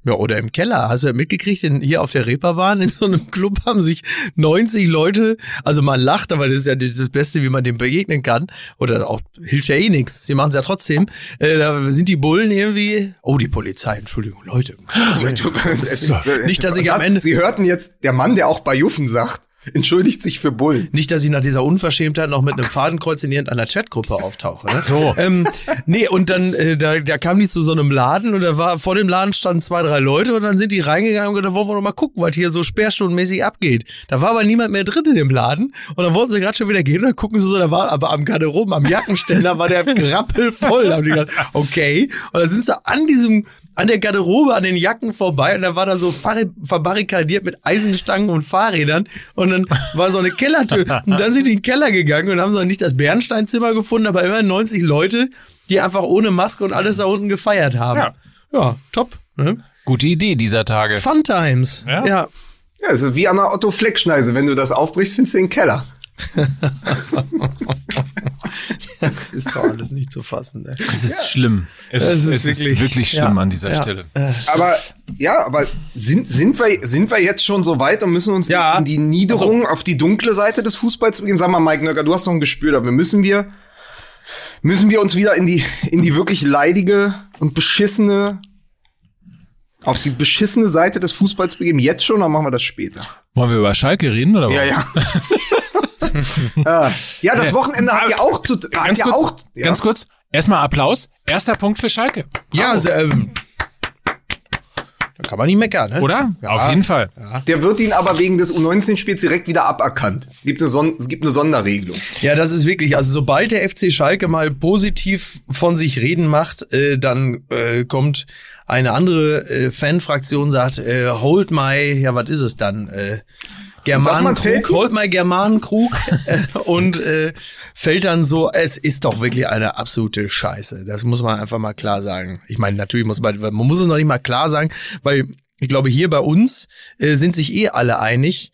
[SPEAKER 2] Ja, oder im Keller. Hast du ja mitgekriegt, hier auf der Reeperbahn in so einem Club haben sich 90 Leute, also man lacht, aber das ist ja das Beste, wie man dem begegnen kann. Oder auch, hilft ja eh nichts. Sie machen es ja trotzdem. Da sind die Bullen irgendwie, die Polizei, Entschuldigung, Leute. Nicht, dass ich am Ende...
[SPEAKER 3] Sie hörten jetzt, der Mann, der auch bei Juffen sagt, entschuldigt sich für Bullen.
[SPEAKER 2] Nicht, dass ich nach dieser Unverschämtheit noch mit einem Fadenkreuz in irgendeiner Chatgruppe auftauche. Ne?
[SPEAKER 1] So.
[SPEAKER 2] Nee, und dann da kamen die zu so einem Laden und da war vor dem Laden standen 2, 3 Leute und dann sind die reingegangen und gesagt, wollen wir noch mal gucken, was hier so sperrstundenmäßig abgeht. Da war aber niemand mehr drin in dem Laden und dann wollten sie gerade schon wieder gehen und dann gucken sie so, da war aber am Garderoben, am Jackenständer war der grappelvoll. Da haben die gedacht, okay. Und dann sind sie an der Garderobe, an den Jacken vorbei und da war da so verbarrikadiert mit Eisenstangen und Fahrrädern und dann war so eine Kellertür und dann sind die in den Keller gegangen und haben so nicht das Bernsteinzimmer gefunden, aber immer 90 Leute, die einfach ohne Maske und alles da unten gefeiert haben. Ja, top. Ne?
[SPEAKER 1] Gute Idee dieser Tage.
[SPEAKER 2] Fun Times. Ja.
[SPEAKER 3] Ja, also wie an einer Otto-Fleck-Schneise. Wenn du das aufbrichst, findest du den Keller.
[SPEAKER 2] Das ist doch alles nicht zu fassen. Ne?
[SPEAKER 1] Es ist schlimm. Es ist wirklich schlimm an dieser Stelle.
[SPEAKER 3] Aber sind wir jetzt schon so weit und müssen uns in die Niederung auf die dunkle Seite des Fußballs begeben? Sag mal, Mike Nöcker, du hast noch ein Gespür dafür. Müssen wir uns wieder in die wirklich leidige und beschissene, auf die beschissene Seite des Fußballs begeben? Jetzt schon, oder machen wir das später?
[SPEAKER 1] Wollen wir über Schalke reden, oder was?
[SPEAKER 3] Ja, das Wochenende hat ja auch
[SPEAKER 1] Ganz kurz, erstmal Applaus. Erster Punkt für Schalke.
[SPEAKER 2] Ja, da kann man nicht meckern, ne?
[SPEAKER 1] Oder? Ja, auf jeden Fall.
[SPEAKER 3] Ja. Der wird ihn aber wegen des U19-Spiels direkt wieder aberkannt. Es gibt eine Sonderregelung.
[SPEAKER 2] Ja, das ist wirklich, also sobald der FC Schalke mal positiv von sich reden macht, dann kommt eine andere Fanfraktion, sagt, hold my, ja, was ist es dann? Germanenkrug, holt mal Germanenkrug und fällt dann so, es ist doch wirklich eine absolute Scheiße. Das muss man einfach mal klar sagen. Ich meine, natürlich man muss es noch nicht mal klar sagen, weil ich glaube, hier bei uns sind sich alle einig,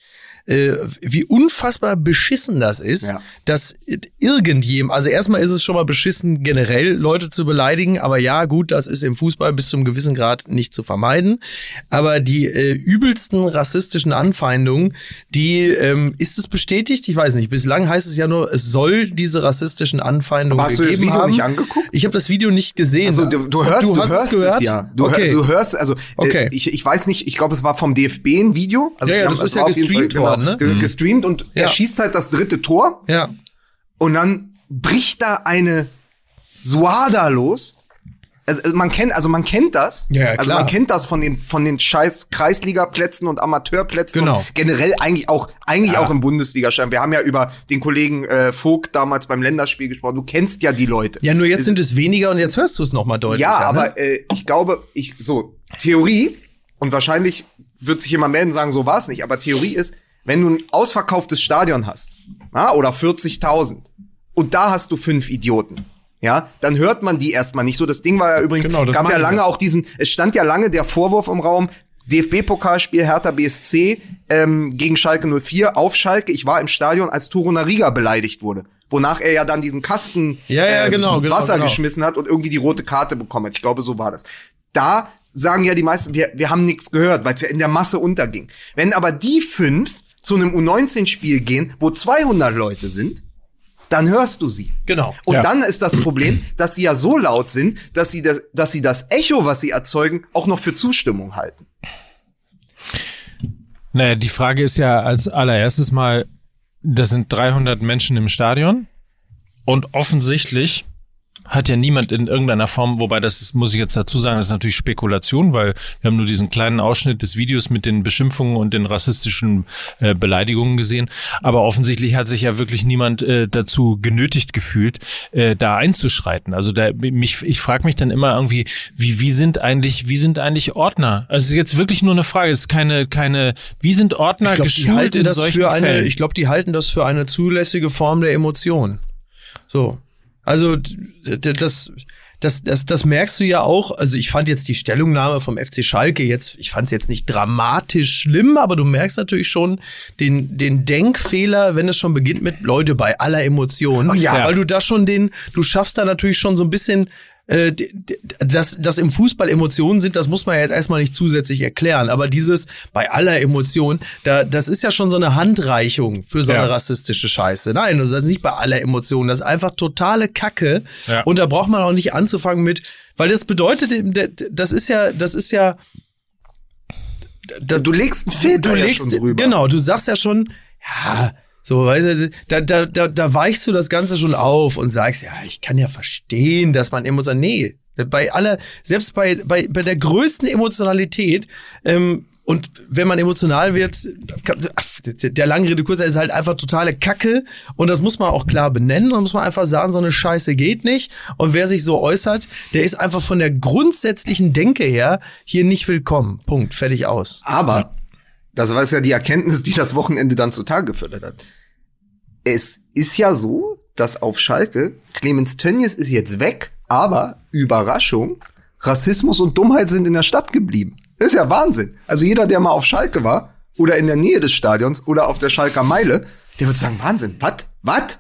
[SPEAKER 2] wie unfassbar beschissen das ist, dass irgendjemand, also erstmal ist es schon mal beschissen, generell Leute zu beleidigen, aber ja, gut, das ist im Fußball bis zu einem gewissen Grad nicht zu vermeiden, aber die übelsten rassistischen Anfeindungen, die, ist es bestätigt? Ich weiß nicht, bislang heißt es ja nur, es soll diese rassistischen Anfeindungen gegeben haben.
[SPEAKER 3] Hast du das Video nicht angeguckt?
[SPEAKER 2] Ich habe das Video nicht gesehen.
[SPEAKER 3] Also, du hast es gehört? Ja. Du hörst, also, ich weiß nicht, ich glaube, es war vom DFB ein Video. Also,
[SPEAKER 2] ja, das ist ja gestreamt worden. Ne?
[SPEAKER 3] Gestreamt und er schießt halt das 3. Tor.
[SPEAKER 2] Ja.
[SPEAKER 3] Und dann bricht da eine Suada los. Also man kennt das.
[SPEAKER 2] Ja, klar.
[SPEAKER 3] Also man kennt das von den scheiß Kreisligaplätzen und Amateurplätzen.
[SPEAKER 2] Genau.
[SPEAKER 3] Und generell eigentlich auch im Bundesliga-Schein. Wir haben ja über den Kollegen Vogt damals beim Länderspiel gesprochen. Du kennst ja die Leute.
[SPEAKER 2] Ja, nur jetzt sind es weniger und jetzt hörst du es nochmal deutlicher.
[SPEAKER 3] Ja, aber ich glaube, Theorie, und wahrscheinlich wird sich jemand melden und sagen, so war es nicht, aber Theorie ist, wenn du ein ausverkauftes Stadion hast, oder 40.000, und da hast du 5 Idioten, ja, dann hört man die erstmal nicht so. Das Ding war ja übrigens, gab ja lange auch es stand ja lange der Vorwurf im Raum, DFB-Pokalspiel Hertha BSC gegen Schalke 04 auf Schalke. Ich war im Stadion, als Torunariga beleidigt wurde. Wonach er ja dann diesen Kasten Wasser geschmissen hat und irgendwie die rote Karte bekommen hat. Ich glaube, so war das. Da sagen ja die meisten, wir haben nichts gehört, weil es ja in der Masse unterging. Wenn aber die 5 zu einem U19-Spiel gehen, wo 200 Leute sind, dann hörst du sie.
[SPEAKER 2] Genau.
[SPEAKER 3] Und dann ist das Problem, dass sie ja so laut sind, dass sie das Echo, was sie erzeugen, auch noch für Zustimmung halten.
[SPEAKER 1] Naja, die Frage ist ja als allererstes mal, das sind 300 Menschen im Stadion und offensichtlich hat ja niemand in irgendeiner Form, wobei das muss ich jetzt dazu sagen, das ist natürlich Spekulation, weil wir haben nur diesen kleinen Ausschnitt des Videos mit den Beschimpfungen und den rassistischen Beleidigungen gesehen, aber offensichtlich hat sich ja wirklich niemand dazu genötigt gefühlt, da einzuschreiten. Also ich frage mich dann immer irgendwie, wie sind eigentlich Ordner? Also es ist jetzt wirklich nur eine Frage, es ist keine, wie sind Ordner geschult in solchen Fällen?
[SPEAKER 2] Ich glaube, die halten das für eine zulässige Form der Emotion. So. Also das merkst du ja auch. Also ich fand jetzt die Stellungnahme vom FC Schalke ich fand es jetzt nicht dramatisch schlimm, aber du merkst natürlich schon den Denkfehler, wenn es schon beginnt mit Leute bei aller Emotion.
[SPEAKER 3] Oh ja.
[SPEAKER 2] Weil du da schon du schaffst da natürlich schon so ein bisschen dass im Fußball Emotionen sind, das muss man ja jetzt erstmal nicht zusätzlich erklären. Aber dieses bei aller Emotion, das ist ja schon so eine Handreichung für so eine rassistische Scheiße. Nein, das ist nicht bei aller Emotionen. Das ist einfach totale Kacke. Ja. Und da braucht man auch nicht anzufangen mit, weil das bedeutet, das ist ja
[SPEAKER 3] du legst einen Filter ja schon drüber.
[SPEAKER 2] Genau, du sagst ja schon, ja, so, weißt du, da weichst du das Ganze schon auf und sagst, ja, ich kann ja verstehen, dass man emotional, nee, selbst bei der größten Emotionalität, und wenn man emotional wird, der lange Rede kurzer ist halt einfach totale Kacke und das muss man auch klar benennen und muss man einfach sagen, so eine Scheiße geht nicht und wer sich so äußert, der ist einfach von der grundsätzlichen Denke her hier nicht willkommen. Punkt, fertig aus.
[SPEAKER 3] Aber das war ja die Erkenntnis, die das Wochenende dann zutage gefördert hat. Es ist ja so, dass auf Schalke Clemens Tönnies ist jetzt weg, aber Überraschung, Rassismus und Dummheit sind in der Stadt geblieben. Das ist ja Wahnsinn. Also jeder, der mal auf Schalke war oder in der Nähe des Stadions oder auf der Schalker Meile, der wird sagen, Wahnsinn, was?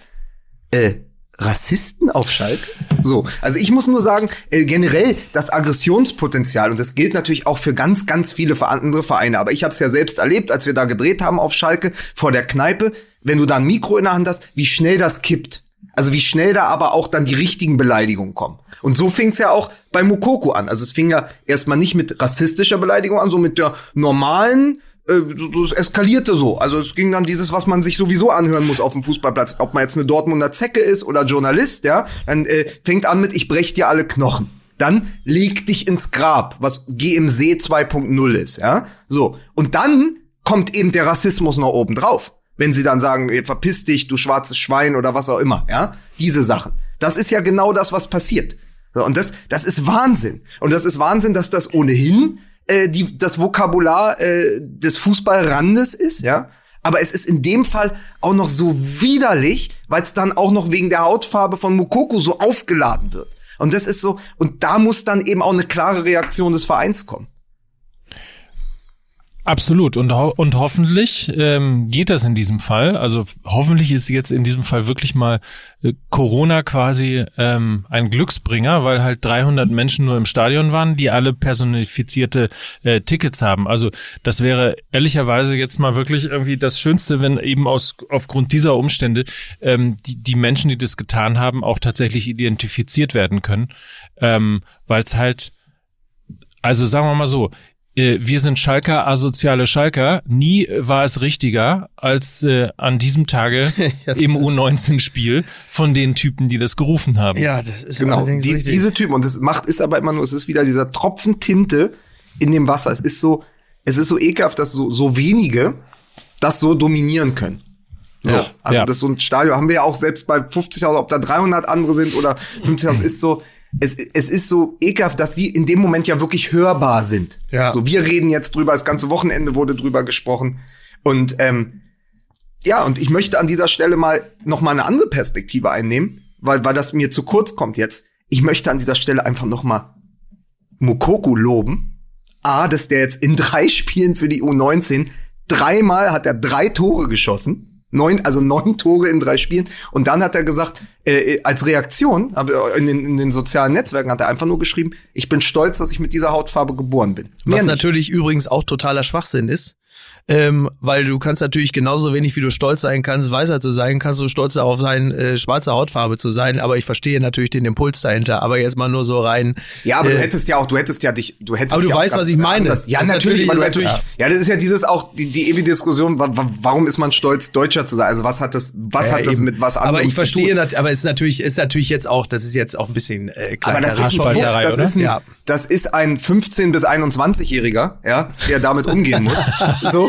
[SPEAKER 3] Rassisten auf Schalke? So, also ich muss nur sagen, generell das Aggressionspotenzial, und das gilt natürlich auch für ganz, ganz viele andere Vereine, aber ich habe es ja selbst erlebt, als wir da gedreht haben auf Schalke vor der Kneipe, wenn du da ein Mikro in der Hand hast, wie schnell das kippt. Also wie schnell da aber auch dann die richtigen Beleidigungen kommen. Und so fing's ja auch bei Moukoko an. Also es fing ja erstmal nicht mit rassistischer Beleidigung an, so mit der normalen, es eskalierte so. Also es ging dann dieses, was man sich sowieso anhören muss auf dem Fußballplatz. Ob man jetzt eine Dortmunder Zecke ist oder Journalist, ja, dann fängt an mit, ich brech dir alle Knochen. Dann leg dich ins Grab, was GMC 2.0 ist, ja. So. Und dann kommt eben der Rassismus noch oben drauf. Wenn sie dann sagen, verpiss dich, du schwarzes Schwein oder was auch immer, ja. Diese Sachen. Das ist ja genau das, was passiert. So, und das ist Wahnsinn. Und das ist Wahnsinn, dass das ohnehin das Vokabular des Fußballrandes ist, ja. Aber es ist in dem Fall auch noch so widerlich, weil es dann auch noch wegen der Hautfarbe von Moukoko so aufgeladen wird. Und das ist so, und da muss dann eben auch eine klare Reaktion des Vereins kommen.
[SPEAKER 1] Absolut. Und hoffentlich geht das in diesem Fall. Also hoffentlich ist jetzt in diesem Fall wirklich mal Corona quasi ein Glücksbringer, weil halt 300 Menschen nur im Stadion waren, die alle personifizierte Tickets haben. Also das wäre ehrlicherweise jetzt mal wirklich irgendwie das Schönste, wenn eben aufgrund dieser Umstände die Menschen, die das getan haben, auch tatsächlich identifiziert werden können. Weil es halt, also sagen wir mal so, wir sind Schalker, asoziale Schalker. Nie war es richtiger als an diesem Tage im U19-Spiel von den Typen, die das gerufen haben.
[SPEAKER 2] Ja, das ist
[SPEAKER 3] genau richtig. Diese Typen. Und ist aber immer nur, es ist wieder dieser Tropfen Tinte in dem Wasser. Es ist so ekelhaft, dass so wenige das so dominieren können. So, ja, also das so ein Stadion haben wir ja auch selbst bei 50.000, ob da 300 andere sind oder 50.000, ist so. Es ist so ekelhaft, dass die in dem Moment ja wirklich hörbar sind. Ja. So, wir reden jetzt drüber, das ganze Wochenende wurde drüber gesprochen. Und und ich möchte an dieser Stelle noch mal eine andere Perspektive einnehmen, weil das mir zu kurz kommt jetzt. Ich möchte an dieser Stelle einfach noch mal Moukoko loben. Dass der jetzt in 3 Spielen für die U19 dreimal hat er 3 Tore geschossen. 9 Tore in 3 Spielen. Und dann hat er gesagt, als Reaktion, in den sozialen Netzwerken hat er einfach nur geschrieben, ich bin stolz, dass ich mit dieser Hautfarbe geboren bin.
[SPEAKER 2] Was natürlich übrigens auch totaler Schwachsinn ist. Weil du kannst natürlich genauso wenig, wie du stolz sein kannst, weißer zu sein, kannst du stolz darauf sein, schwarze Hautfarbe zu sein, aber ich verstehe natürlich den Impuls dahinter, aber jetzt mal nur so rein.
[SPEAKER 3] Ja, aber du hättest ja
[SPEAKER 2] Aber du weißt, was ich meine.
[SPEAKER 3] Ja, natürlich. Ja, das ist ja dieses auch, die ewige Diskussion, warum ist man stolz, Deutscher zu sein? Also was hat das mit was anderem zu tun?
[SPEAKER 2] Aber ich verstehe, aber es ist natürlich jetzt auch, das ist jetzt auch ein bisschen
[SPEAKER 3] aber das ist ein 15- bis 21-Jähriger, ja, der damit umgehen muss. So,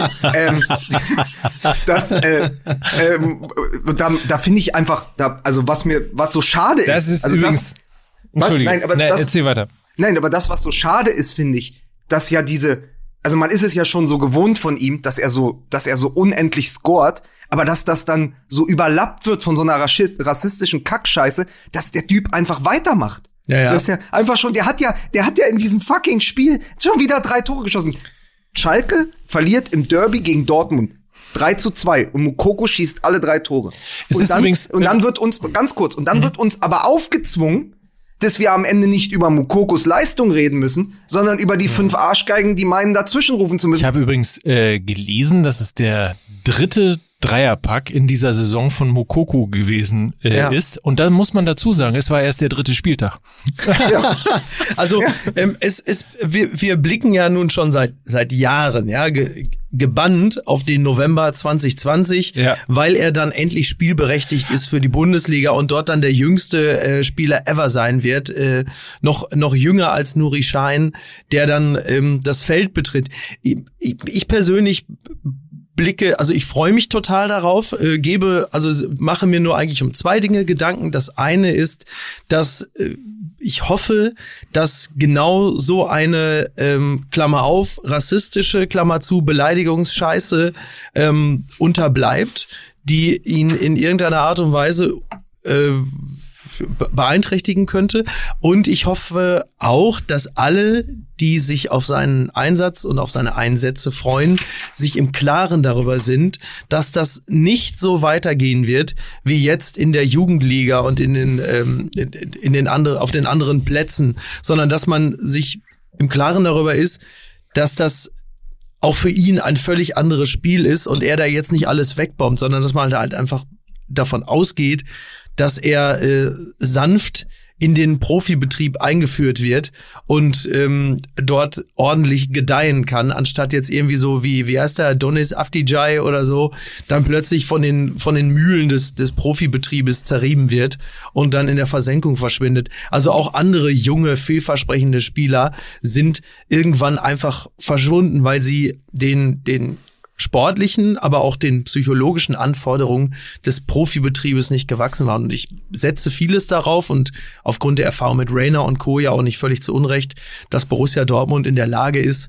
[SPEAKER 3] da finde ich einfach, was so schade ist.
[SPEAKER 1] Das ist
[SPEAKER 3] also
[SPEAKER 1] übrigens. Erzähl weiter.
[SPEAKER 3] Nein, aber das, was so schade ist, finde ich, dass ja also man ist es ja schon so gewohnt von ihm, dass er so unendlich scoret, aber dass das dann so überlappt wird von so einer rassistischen Kackscheiße, dass der Typ einfach weitermacht.
[SPEAKER 2] Ja.
[SPEAKER 3] Das ist ja einfach schon, der hat ja in diesem fucking Spiel schon wieder 3 Tore geschossen. Schalke verliert im Derby gegen Dortmund 3:2 und Moukoko schießt alle 3 Tore. Und dann wird uns aber aufgezwungen, dass wir am Ende nicht über Moukokos Leistung reden müssen, sondern über die 5 Arschgeigen, die meinen, dazwischenrufen zu müssen.
[SPEAKER 1] Ich habe übrigens gelesen, dass es der 3. Dreierpack in dieser Saison von Moukoko gewesen ist. Und da muss man dazu sagen, es war erst der 3. Spieltag.
[SPEAKER 2] Ja. Also wir blicken ja nun schon seit Jahren gebannt auf den November 2020, weil er dann endlich spielberechtigt ist für die Bundesliga und dort dann der jüngste Spieler ever sein wird, noch jünger als Nuri Sahin, der dann das Feld betritt. Ich persönlich ich freue mich total darauf, mache mir nur eigentlich um 2 Dinge Gedanken. Das eine ist, dass ich hoffe, dass genau so eine, Klammer auf, rassistische, Klammer zu, Beleidigungsscheiße unterbleibt, die ihn in irgendeiner Art und Weise beeinträchtigen könnte. Und ich hoffe auch, dass alle, die sich auf seinen Einsatz und auf seine Einsätze freuen, sich im Klaren darüber sind, dass das nicht so weitergehen wird wie jetzt in der Jugendliga und auf den anderen Plätzen, sondern dass man sich im Klaren darüber ist, dass das auch für ihn ein völlig anderes Spiel ist und er da jetzt nicht alles wegbombt, sondern dass man halt einfach davon ausgeht, dass er sanft in den Profibetrieb eingeführt wird und dort ordentlich gedeihen kann, anstatt jetzt irgendwie so wie heißt der, Donis Afdijay oder so, dann plötzlich von den Mühlen des Profibetriebes zerrieben wird und dann in der Versenkung verschwindet. Also auch andere junge, vielversprechende Spieler sind irgendwann einfach verschwunden, weil sie den sportlichen, aber auch den psychologischen Anforderungen des Profibetriebes nicht gewachsen waren. Und ich setze vieles darauf und aufgrund der Erfahrung mit Reina und Co. ja auch nicht völlig zu Unrecht, dass Borussia Dortmund in der Lage ist,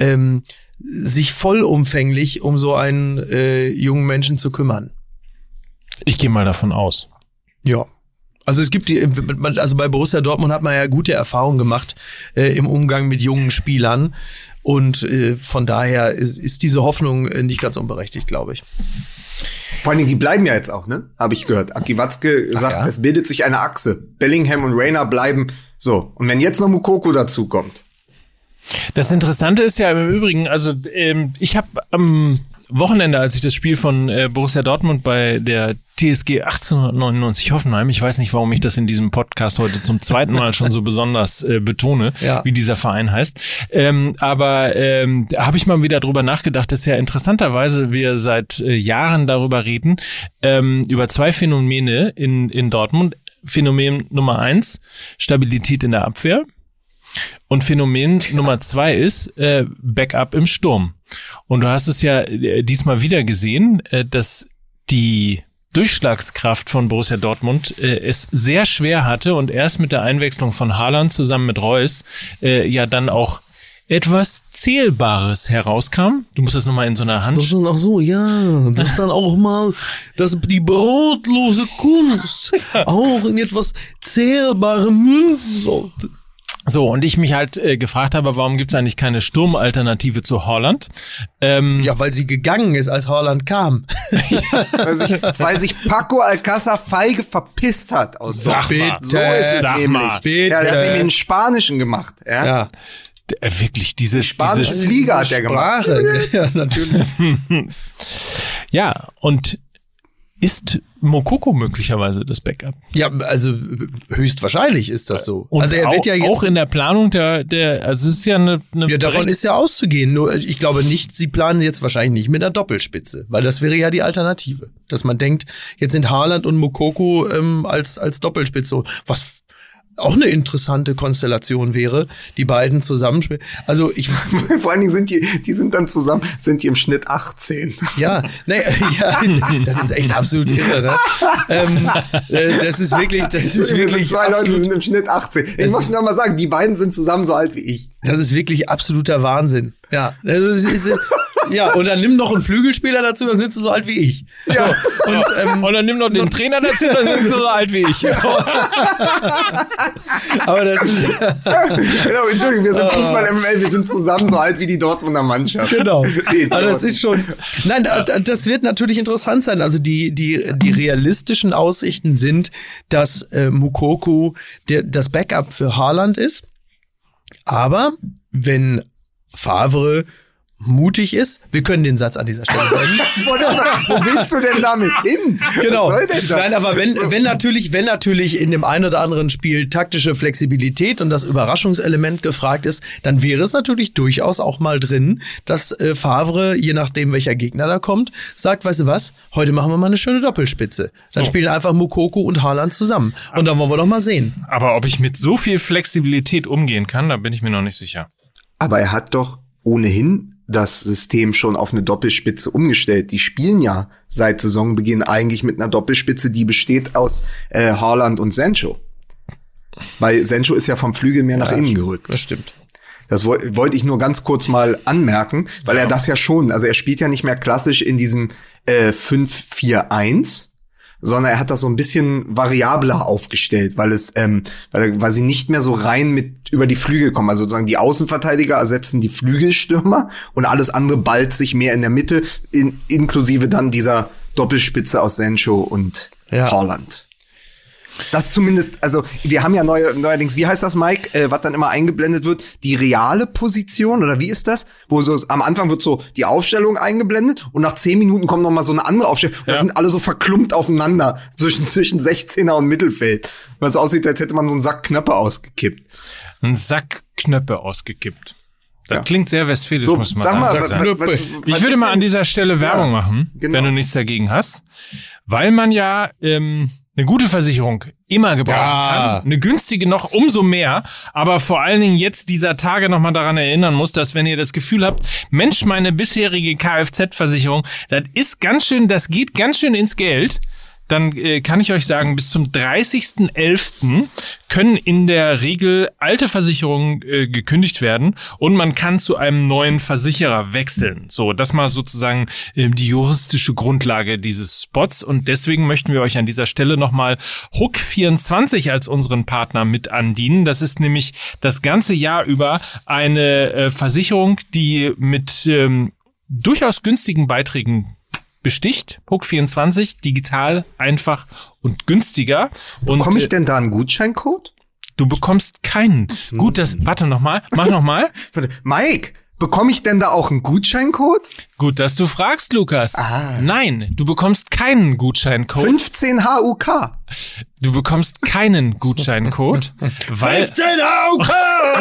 [SPEAKER 2] sich vollumfänglich um so einen jungen Menschen zu kümmern.
[SPEAKER 1] Ich gehe mal davon aus.
[SPEAKER 2] Ja. Also es gibt bei Borussia Dortmund hat man ja gute Erfahrungen gemacht im Umgang mit jungen Spielern. Und von daher ist diese Hoffnung nicht ganz unberechtigt, glaube ich.
[SPEAKER 3] Vor allen Dingen, die bleiben ja jetzt auch, ne? Habe ich gehört. Aki Watzke sagt, es bildet sich eine Achse. Bellingham und Reina bleiben. So, und wenn jetzt noch Moukoko dazukommt.
[SPEAKER 1] Das Interessante ist ja im Übrigen, also ich habe am Wochenende, als ich das Spiel von Borussia Dortmund bei der TSG 1899 Hoffenheim, ich weiß nicht, warum ich das in diesem Podcast heute zum 2. Mal schon so besonders betone, wie dieser Verein heißt, aber habe ich mal wieder drüber nachgedacht, dass ja interessanterweise wir seit Jahren darüber reden, über 2 Phänomene in Dortmund. Phänomen Nummer 1, Stabilität in der Abwehr. Und Phänomen Nummer 2 ist Backup im Sturm. Und du hast es ja diesmal wieder gesehen, dass die Durchschlagskraft von Borussia Dortmund es sehr schwer hatte und erst mit der Einwechslung von Haaland zusammen mit Reus ja dann auch etwas Zählbares herauskam. Du musst das nochmal in so einer Hand...
[SPEAKER 2] Das ist dann auch so, ja, das ist dann auch mal die brotlose Kunst auch in etwas Zählbarem münden sollte.
[SPEAKER 1] So, und ich mich halt gefragt habe, warum gibt's eigentlich keine Sturmalternative zu Haaland?
[SPEAKER 2] Ja, weil sie gegangen ist, als Haaland kam.
[SPEAKER 3] weil sich Paco Alcázar feige verpisst hat aus
[SPEAKER 1] Dortmund.
[SPEAKER 3] So ist es nämlich. Ja, der hat nämlich einen Spanischen gemacht. Ja.
[SPEAKER 1] Wirklich, diese
[SPEAKER 3] spanische Flieger hat der gemacht.
[SPEAKER 2] Ja, natürlich.
[SPEAKER 1] Ja, und ist Moukoko möglicherweise das Backup?
[SPEAKER 2] Ja, also höchstwahrscheinlich ist das so.
[SPEAKER 1] Und
[SPEAKER 2] also er wird ja jetzt
[SPEAKER 1] auch in der Planung also es ist ja eine
[SPEAKER 2] ja, davon ist ja auszugehen. Nur ich glaube nicht, sie planen jetzt wahrscheinlich nicht mit einer Doppelspitze, weil das wäre ja die Alternative, dass man denkt, jetzt sind Haaland und Moukoko als Doppelspitze, was auch eine interessante Konstellation wäre, die beiden zusammenspielen. Also
[SPEAKER 3] vor allen Dingen sind die im Schnitt 18.
[SPEAKER 2] Ja, das ist echt absolut irre, ne? Das ist wirklich
[SPEAKER 3] 2 Leute sind im Schnitt 18. Ich muss nur mal sagen, die beiden sind zusammen so alt wie ich.
[SPEAKER 2] Das ist wirklich absoluter Wahnsinn. Ja, Ja, und dann nimm noch einen Flügelspieler dazu, dann sind sie so alt wie ich.
[SPEAKER 3] Ja.
[SPEAKER 1] So, und dann nimm noch den Trainer dazu, dann sind sie so alt wie ich.
[SPEAKER 2] Aber das ist...
[SPEAKER 3] Genau, Entschuldigung, wir sind Fußball-MML, wir sind zusammen so alt wie die Dortmunder Mannschaft.
[SPEAKER 2] Genau. Aber das ist schon... Nein, das wird natürlich interessant sein. Also die realistischen Aussichten sind, dass Moukoko das Backup für Haaland ist. Aber wenn Favre mutig ist, wir können den Satz an dieser Stelle beenden.
[SPEAKER 3] Wo willst du denn damit hin?
[SPEAKER 2] Genau.
[SPEAKER 3] Was soll denn das?
[SPEAKER 2] Nein, aber wenn natürlich in dem einen oder anderen Spiel taktische Flexibilität und das Überraschungselement gefragt ist, dann wäre es natürlich durchaus auch mal drin, dass Favre, je nachdem welcher Gegner da kommt, sagt, weißt du was, heute machen wir mal eine schöne Doppelspitze. Dann spielen einfach Moukoko und Haaland zusammen. Und dann wollen wir doch mal sehen.
[SPEAKER 1] Aber ob ich mit so viel Flexibilität umgehen kann, da bin ich mir noch nicht sicher.
[SPEAKER 3] Aber er hat doch ohnehin das System schon auf eine Doppelspitze umgestellt. Die spielen ja seit Saisonbeginn eigentlich mit einer Doppelspitze, die besteht aus Haaland und Sancho. Weil Sancho ist ja vom Flügel mehr nach innen gerückt.
[SPEAKER 2] Das stimmt.
[SPEAKER 3] Das wollte ich nur ganz kurz mal anmerken, weil er das ja schon, also er spielt ja nicht mehr klassisch in diesem 5-4-1, sondern er hat das so ein bisschen variabler aufgestellt, weil sie nicht mehr so rein mit über die Flügel kommen. Also sozusagen die Außenverteidiger ersetzen die Flügelstürmer und alles andere ballt sich mehr in der Mitte, inklusive dann dieser Doppelspitze aus Sancho und Haaland. Das zumindest, also wir haben ja neuerdings, wie heißt das, Mike, was dann immer eingeblendet wird, die reale Position, oder wie ist das? Wo so am Anfang wird so die Aufstellung eingeblendet und nach 10 Minuten kommt noch mal so eine andere Aufstellung. Und dann sind alle so verklumpt aufeinander zwischen 16er und Mittelfeld. Weil es aussieht, als hätte man so einen Sack Knöpfe ausgekippt.
[SPEAKER 1] Ein Sack Knöpfe ausgekippt. Das klingt sehr westfälisch,
[SPEAKER 3] so,
[SPEAKER 1] muss man
[SPEAKER 3] sag mal,
[SPEAKER 1] sagen. Ich würde mal an dieser Stelle Werbung machen, wenn du nichts dagegen hast. Weil man ja eine gute Versicherung immer gebrauchen kann. Eine günstige noch umso mehr. Aber vor allen Dingen jetzt dieser Tage nochmal daran erinnern muss, dass wenn ihr das Gefühl habt, Mensch, meine bisherige Kfz-Versicherung, das geht ganz schön ins Geld. Dann kann ich euch sagen, bis zum 30.11. können in der Regel alte Versicherungen gekündigt werden und man kann zu einem neuen Versicherer wechseln. So, das mal sozusagen die juristische Grundlage dieses Spots und deswegen möchten wir euch an dieser Stelle nochmal Hook24 als unseren Partner mit andienen. Das ist nämlich das ganze Jahr über eine Versicherung, die mit durchaus günstigen Beiträgen besticht. Hook24, digital, einfach und günstiger.
[SPEAKER 3] Bekomme ich denn da einen Gutscheincode?
[SPEAKER 1] Du bekommst keinen. Gut, mach nochmal.
[SPEAKER 3] Mike, bekomme ich denn da auch einen Gutscheincode?
[SPEAKER 1] Gut, dass du fragst, Lukas. Nein, du bekommst keinen Gutscheincode.
[SPEAKER 3] 15 HUK.
[SPEAKER 1] Du bekommst keinen Gutscheincode, weil
[SPEAKER 2] 15 HUK!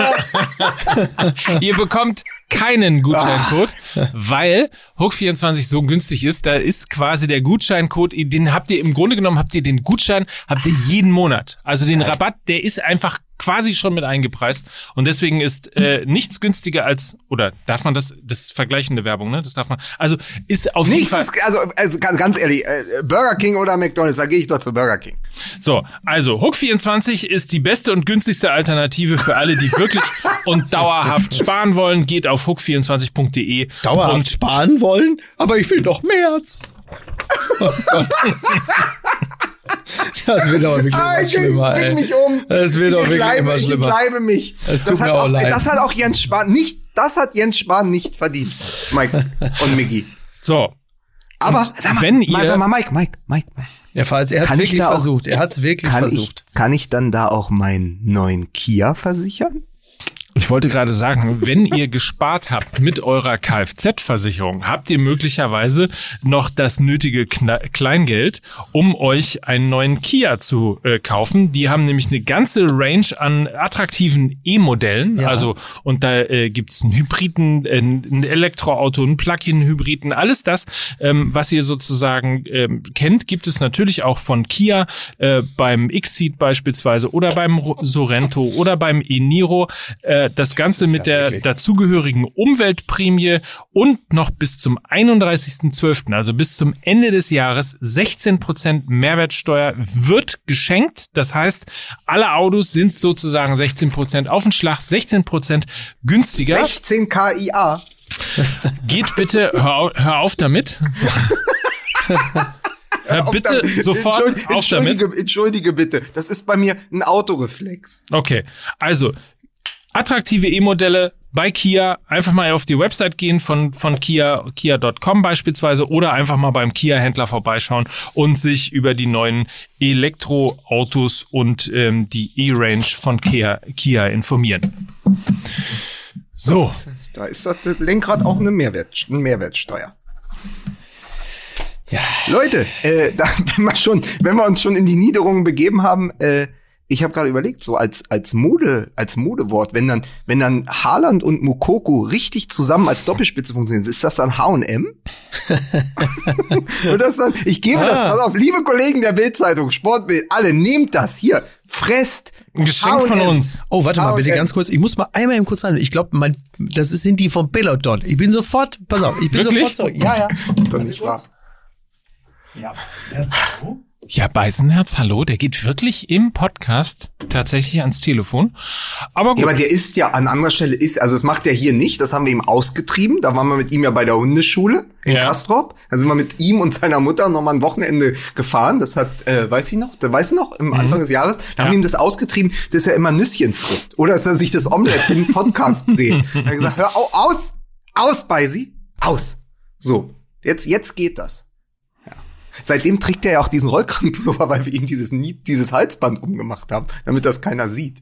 [SPEAKER 1] Ihr bekommt keinen Gutscheincode, weil Hook24 so günstig ist. Da ist quasi der Gutscheincode, den habt ihr im Grunde genommen, den Gutschein jeden Monat. Also den Rabatt, der ist einfach quasi schon mit eingepreist und deswegen ist nichts günstiger als, oder darf man das ist vergleichende Werbung, ne? Das darf man, also ist auf jeden Fall.
[SPEAKER 3] Also ganz ehrlich, Burger King oder McDonald's, da gehe ich doch zu Burger King.
[SPEAKER 1] So, also Hook24 ist die beste und günstigste Alternative für alle, die wirklich und dauerhaft sparen wollen. Geht auf hook24.de.
[SPEAKER 2] Dauerhaft sparen wollen? Aber ich will doch März. Oh Gott. Das wird aber wirklich immer schlimmer, ey.
[SPEAKER 3] Mich um.
[SPEAKER 2] Das wird doch wirklich immer schlimmer.
[SPEAKER 3] Ich bleibe mich.
[SPEAKER 2] Es tut mir auch leid.
[SPEAKER 3] Das hat auch Jens Spahn nicht verdient, Mike und Micky.
[SPEAKER 1] So.
[SPEAKER 3] Aber sag mal,
[SPEAKER 1] wenn ihr,
[SPEAKER 3] Mike.
[SPEAKER 2] Ja, falls er hat es wirklich versucht. Er hat es wirklich versucht.
[SPEAKER 3] Kann ich dann da auch meinen neuen Kia versichern?
[SPEAKER 1] Ich wollte gerade sagen, wenn ihr gespart habt mit eurer Kfz-Versicherung, habt ihr möglicherweise noch das nötige Kleingeld, um euch einen neuen Kia zu kaufen. Die haben nämlich eine ganze Range an attraktiven E-Modellen. Ja. Also, und da gibt's einen Hybriden, ein Elektroauto, einen Plug-in-Hybriden, alles das, was ihr sozusagen kennt, gibt es natürlich auch von Kia beim X-Ceed beispielsweise oder beim Sorento oder beim e-Niro. Das Ganze mit der dazugehörigen Umweltprämie und noch bis zum 31.12., also bis zum Ende des Jahres, 16% Mehrwertsteuer wird geschenkt. Das heißt, alle Autos sind sozusagen 16% auf den Schlag, 16% günstiger.
[SPEAKER 3] 16 KIA.
[SPEAKER 1] Geht bitte, hör auf damit. Bitte sofort auf damit.
[SPEAKER 3] Entschuldige bitte, das ist bei mir ein Autoreflex.
[SPEAKER 1] Okay, also attraktive E-Modelle bei Kia, einfach mal auf die Website gehen von Kia, kia.com beispielsweise, oder einfach mal beim Kia-Händler vorbeischauen und sich über die neuen Elektroautos und die E-Range von Kia informieren. So.
[SPEAKER 3] Da ist das Lenkrad auch eine Mehrwertsteuer. Ja. Leute, wenn wir uns schon in die Niederungen begeben haben, ich habe gerade überlegt, so als Modewort, wenn dann Haaland und Moukoko richtig zusammen als Doppelspitze funktionieren, ist das dann H&M? Oder das dann, ich gebe das, pass auf, liebe Kollegen der Bild-Zeitung, Sportbild, alle, nehmt das, hier, fresst.
[SPEAKER 1] Ein Geschenk von uns.
[SPEAKER 2] Oh, warte mal, bitte ganz kurz, ich muss mal einmal eben kurz rein, ich glaube, sind die vom Peloton. Ich bin sofort, pass auf, ich bin
[SPEAKER 1] Wirklich?
[SPEAKER 2] sofort zurück. Ja.
[SPEAKER 3] Das ist doch nicht wahr.
[SPEAKER 2] Ja, hallo?
[SPEAKER 1] Ja, Beisenherz, hallo, der geht wirklich im Podcast tatsächlich ans Telefon. Aber gut.
[SPEAKER 3] Ja, aber der ist ja an anderer Stelle, also das macht er hier nicht, das haben wir ihm ausgetrieben, da waren wir mit ihm ja bei der Hundeschule in Castrop, da sind wir mit ihm und seiner Mutter noch mal ein Wochenende gefahren, das hat, weißt du noch, im Anfang des Jahres, da haben wir ihm das ausgetrieben, dass er immer Nüsschen frisst, oder dass er sich das Omelette im Podcast dreht. Er hat gesagt, hör aus, Beisi, aus. So, jetzt geht das. Seitdem trägt er ja auch diesen Rollkragenpullover, weil wir ihm dieses Halsband umgemacht haben, damit das keiner sieht.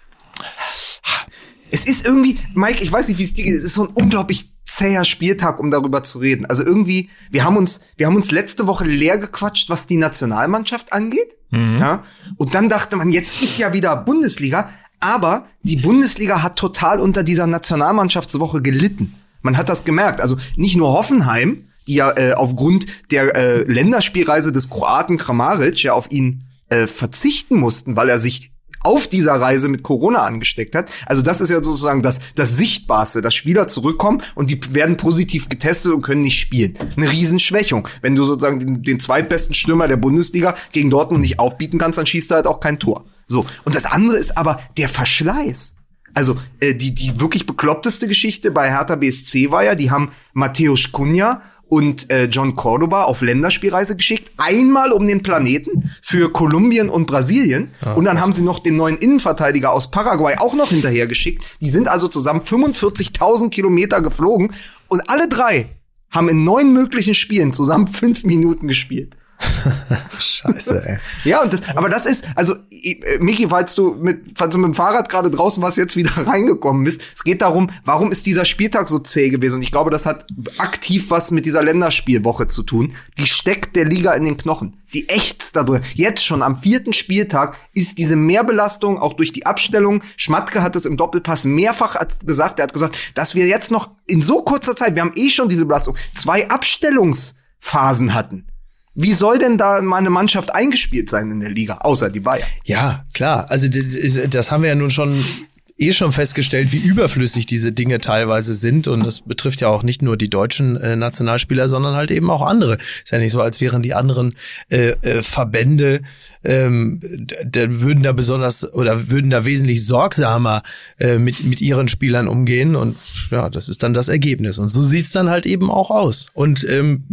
[SPEAKER 3] Es ist irgendwie, Mike, ich weiß nicht, wie es dir geht, es ist so ein unglaublich zäher Spieltag, um darüber zu reden. Also irgendwie, wir haben uns letzte Woche leer gequatscht, was die Nationalmannschaft angeht. Mhm. Ja? Und dann dachte man, jetzt ist ja wieder Bundesliga, aber die Bundesliga hat total unter dieser Nationalmannschaftswoche gelitten. Man hat das gemerkt. Also nicht nur Hoffenheim, die ja aufgrund der Länderspielreise des Kroaten Kramaric ja auf ihn verzichten mussten, weil er sich auf dieser Reise mit Corona angesteckt hat. Also das ist ja sozusagen das Sichtbarste, dass Spieler zurückkommen und die werden positiv getestet und können nicht spielen. Eine Riesenschwächung. Wenn du sozusagen den zweitbesten Stürmer der Bundesliga gegen Dortmund nicht aufbieten kannst, dann schießt er halt auch kein Tor. So. Und das andere ist aber der Verschleiß. Also die wirklich bekloppteste Geschichte bei Hertha BSC war ja, die haben Mateusz Cunha und John Cordoba auf Länderspielreise geschickt, einmal um den Planeten für Kolumbien und Brasilien. Und dann haben sie noch den neuen Innenverteidiger aus Paraguay auch noch hinterher geschickt. Die sind also zusammen 45.000 Kilometer geflogen und alle drei haben in 9 möglichen Spielen zusammen 5 Minuten gespielt.
[SPEAKER 2] Scheiße, ey.
[SPEAKER 3] Ja, aber das ist, also, Michi, falls du mit dem Fahrrad gerade draußen warst, jetzt wieder reingekommen bist, es geht darum, warum ist dieser Spieltag so zäh gewesen? Und ich glaube, das hat aktiv was mit dieser Länderspielwoche zu tun. Die steckt der Liga in den Knochen. Die ächzt dadurch. Jetzt schon am 4. Spieltag ist diese Mehrbelastung auch durch die Abstellung. Schmatke hat es im Doppelpass mehrfach gesagt. Er hat gesagt, dass wir jetzt noch in so kurzer Zeit, wir haben schon diese Belastung, 2 Abstellungsphasen hatten. Wie soll denn da mal eine Mannschaft eingespielt sein in der Liga, außer die Bayern?
[SPEAKER 2] Ja, klar. Also das haben wir ja nun schon festgestellt, wie überflüssig diese Dinge teilweise sind. Und das betrifft ja auch nicht nur die deutschen Nationalspieler, sondern halt eben auch andere. Ist ja nicht so, als wären die anderen Verbände würden da wesentlich sorgsamer mit ihren Spielern umgehen. Und ja, das ist dann das Ergebnis. Und so sieht's dann halt eben auch aus. Und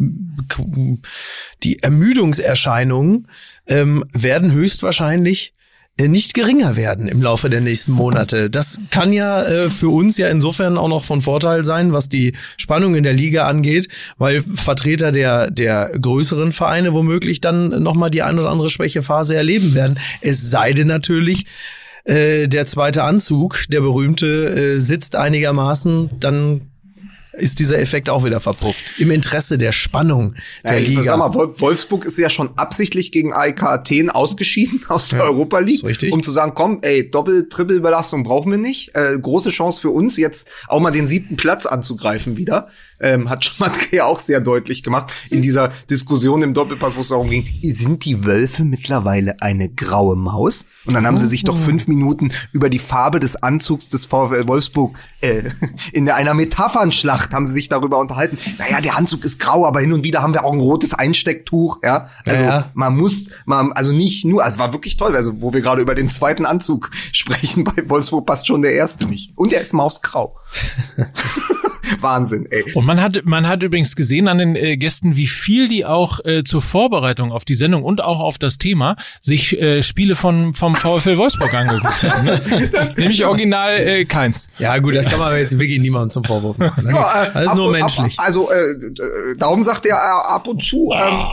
[SPEAKER 2] die Ermüdungserscheinungen werden höchstwahrscheinlich nicht geringer werden im Laufe der nächsten Monate. Das kann ja für uns ja insofern auch noch von Vorteil sein, was die Spannung in der Liga angeht, weil Vertreter der größeren Vereine womöglich dann nochmal die ein oder andere Schwächephase erleben werden. Es sei denn natürlich, der zweite Anzug, der berühmte, sitzt einigermaßen, dann ist dieser Effekt auch wieder verpufft. Im Interesse der Spannung der Liga.
[SPEAKER 3] Sag mal, Wolfsburg ist ja schon absichtlich gegen AEK Athen ausgeschieden aus der Europa League, um zu sagen, komm, Triple-Belastung brauchen wir nicht. Große Chance für uns, jetzt auch mal den 7. Platz anzugreifen wieder. Hat Schmatke ja auch sehr deutlich gemacht in dieser Diskussion im Doppelpass, wo es darum ging, sind die Wölfe mittlerweile eine graue Maus? Und dann haben sie sich doch 5 Minuten über die Farbe des Anzugs des VfL Wolfsburg in einer Metaphernschlacht haben sie sich darüber unterhalten. Naja, der Anzug ist grau, aber hin und wieder haben wir auch ein rotes Einstecktuch. Ja, also also nicht nur, also war wirklich toll. Also wo wir gerade über den zweiten Anzug sprechen, bei Wolfsburg passt schon der erste nicht. Und er ist mausgrau. Wahnsinn, ey.
[SPEAKER 1] Und man hat übrigens gesehen an den Gästen, wie viel die auch zur Vorbereitung auf die Sendung und auch auf das Thema sich Spiele vom VfL Wolfsburg angeguckt haben. Ne? Nämlich original keins.
[SPEAKER 2] Ja gut, das kann man jetzt wirklich niemandem zum Vorwurf machen. Ne?
[SPEAKER 3] Ja,
[SPEAKER 2] das ist nur menschlich.
[SPEAKER 3] Darum sagt er ab und zu,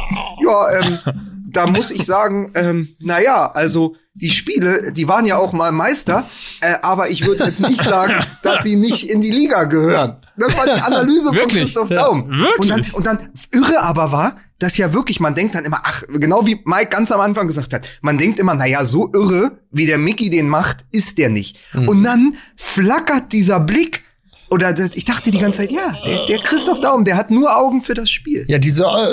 [SPEAKER 3] da muss ich sagen, also die Spiele, die waren ja auch mal Meister, aber ich würde jetzt nicht sagen, dass sie nicht in die Liga gehören. Das war die Analyse von Christoph Daum.
[SPEAKER 1] Ja,
[SPEAKER 3] und dann irre aber war, dass ja wirklich, man denkt dann immer, genau wie Mike ganz am Anfang gesagt hat, man denkt immer, so irre, wie der Mickey den macht, ist der nicht. Und dann flackert dieser Blick. Oder ich dachte die ganze Zeit, der Christoph Daum, der hat nur Augen für das Spiel.
[SPEAKER 2] Ja,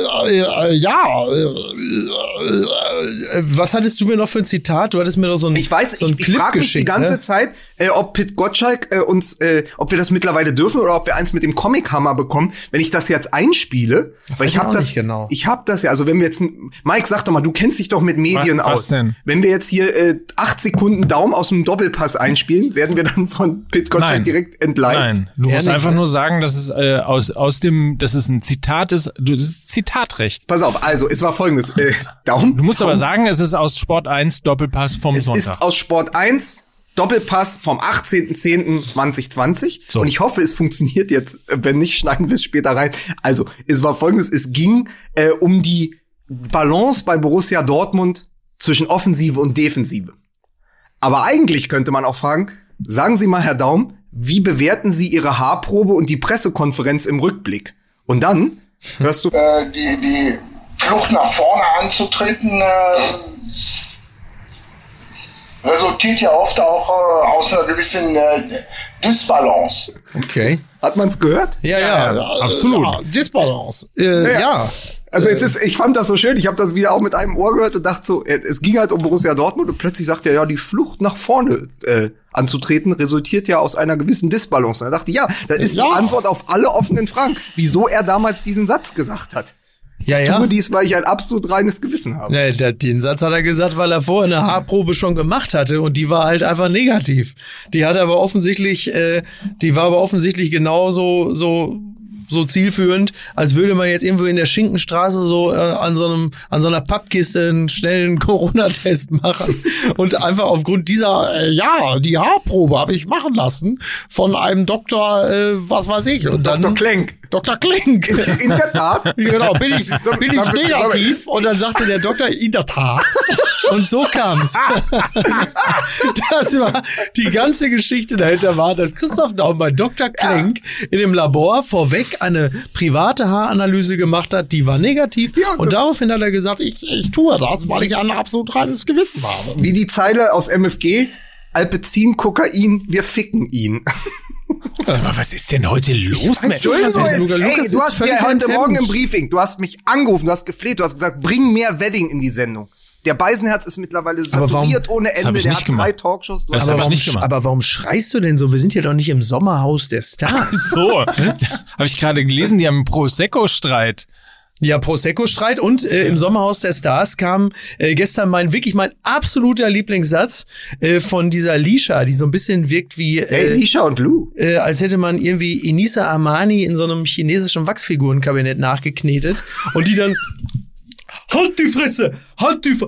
[SPEAKER 2] was hattest du mir noch für ein Zitat? Du hattest mir doch so ein Clip geschickt.
[SPEAKER 3] Ich frage mich die ganze Zeit, ob Pit Gottschalk ob wir das mittlerweile dürfen oder ob wir eins mit dem Comic-Hammer bekommen, wenn ich das jetzt einspiele. Weil ich habe das,
[SPEAKER 2] genau.
[SPEAKER 3] Ich habe das ja, also wenn wir jetzt, Mike, sag doch mal, du kennst dich doch mit Medien aus.
[SPEAKER 1] Was denn?
[SPEAKER 3] Wenn wir jetzt hier 8 Sekunden Daum aus dem Doppelpass einspielen, werden wir dann von Pit Gottschalk direkt entleiht.
[SPEAKER 1] Nein. Du musst einfach nur sagen, dass es dass es ein Zitat ist. Das ist Zitatrecht.
[SPEAKER 3] Pass auf, also es war folgendes. Daum.
[SPEAKER 1] Du musst aber sagen, es ist aus Sport 1 Doppelpass vom Sonntag.
[SPEAKER 3] Es ist aus Sport 1 Doppelpass vom 18.10.2020. So. Und ich hoffe, es funktioniert jetzt. Wenn nicht, schneiden wir es später rein. Also es war folgendes. Es ging um die Balance bei Borussia Dortmund zwischen Offensive und Defensive. Aber eigentlich könnte man auch fragen, sagen Sie mal, Herr Daum, wie bewerten Sie Ihre Haarprobe und die Pressekonferenz im Rückblick? Und dann hörst du
[SPEAKER 4] die Flucht nach vorne anzutreten, resultiert ja oft auch aus einer gewissen Dysbalance.
[SPEAKER 2] Okay.
[SPEAKER 3] Hat man's gehört?
[SPEAKER 2] Ja, absolut. Disbalance. Ja.
[SPEAKER 3] Also ich fand das so schön, ich habe das wieder auch mit einem Ohr gehört und dachte so, es ging halt um Borussia Dortmund und plötzlich sagt er, ja, die Flucht nach vorne anzutreten resultiert ja aus einer gewissen Disbalance. Und da dachte ich, das ist die Antwort auf alle offenen Fragen, wieso er damals diesen Satz gesagt hat. Ich tue dies, weil ich ein absolut reines Gewissen habe.
[SPEAKER 2] Ja, den Satz hat er gesagt, weil er vorher eine Haarprobe schon gemacht hatte und die war halt einfach negativ. Die war aber offensichtlich genauso so zielführend, als würde man jetzt irgendwo in der Schinkenstraße so an so einer Pappkiste einen schnellen Corona-Test machen und einfach aufgrund dieser, die Haarprobe habe ich machen lassen von einem Doktor, was weiß ich. Und dann Dr. Klenk.
[SPEAKER 3] In der Tat.
[SPEAKER 2] Genau, bin ich negativ. Und dann sagte der Doktor, in der Tat. Und so kam's. Das war die ganze Geschichte dahinter war, dass Christoph Daum bei Dr. Klenk in dem Labor vorweg eine private Haaranalyse gemacht hat, die war negativ. Ja, und daraufhin hat er gesagt, ich tue das, weil ich ein absolut reines Gewissen habe.
[SPEAKER 3] Wie die Zeile aus MFG, Alpecin, Kokain, wir ficken ihn.
[SPEAKER 1] Aber was ist denn heute los?
[SPEAKER 3] Entschuldigung, Lukas, du hast mir heute Morgen im Briefing, du hast mich angerufen, du hast gefleht, du hast gesagt, bring mehr Wedding in die Sendung. Der Beisenherz ist mittlerweile saturiert ohne Ende. Der hat 3 Talkshows.
[SPEAKER 2] Aber warum schreist du denn so? Wir sind ja doch nicht im Sommerhaus der Stars.
[SPEAKER 1] So, habe ich gerade gelesen, die haben einen Prosecco-Streit.
[SPEAKER 2] Ja, Prosecco-Streit und im Sommerhaus der Stars kam gestern mein absoluter Lieblingssatz von dieser Lisha, die so ein bisschen wirkt wie
[SPEAKER 3] Lisha und Lou.
[SPEAKER 2] Als hätte man irgendwie Inisa Armani in so einem chinesischen Wachsfigurenkabinett nachgeknetet und die dann Halt die Fresse! Halt die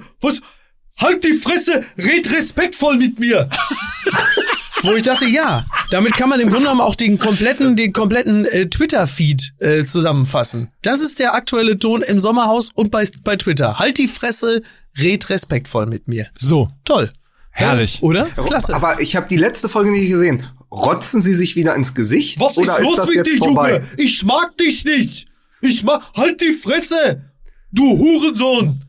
[SPEAKER 2] Fresse! Red respektvoll mit mir! Wo ich dachte, damit kann man im Grunde genommen auch den kompletten Twitter-Feed zusammenfassen. Das ist der aktuelle Ton im Sommerhaus und bei Twitter. Halt die Fresse, red respektvoll mit mir.
[SPEAKER 1] So.
[SPEAKER 2] Toll.
[SPEAKER 1] Herrlich.
[SPEAKER 2] Oder? Klasse.
[SPEAKER 3] Aber ich habe die letzte Folge nicht gesehen. Rotzen Sie sich wieder ins Gesicht?
[SPEAKER 2] Was ist los mit dir, Junge? Ich mag dich nicht! Halt die Fresse! Du Hurensohn!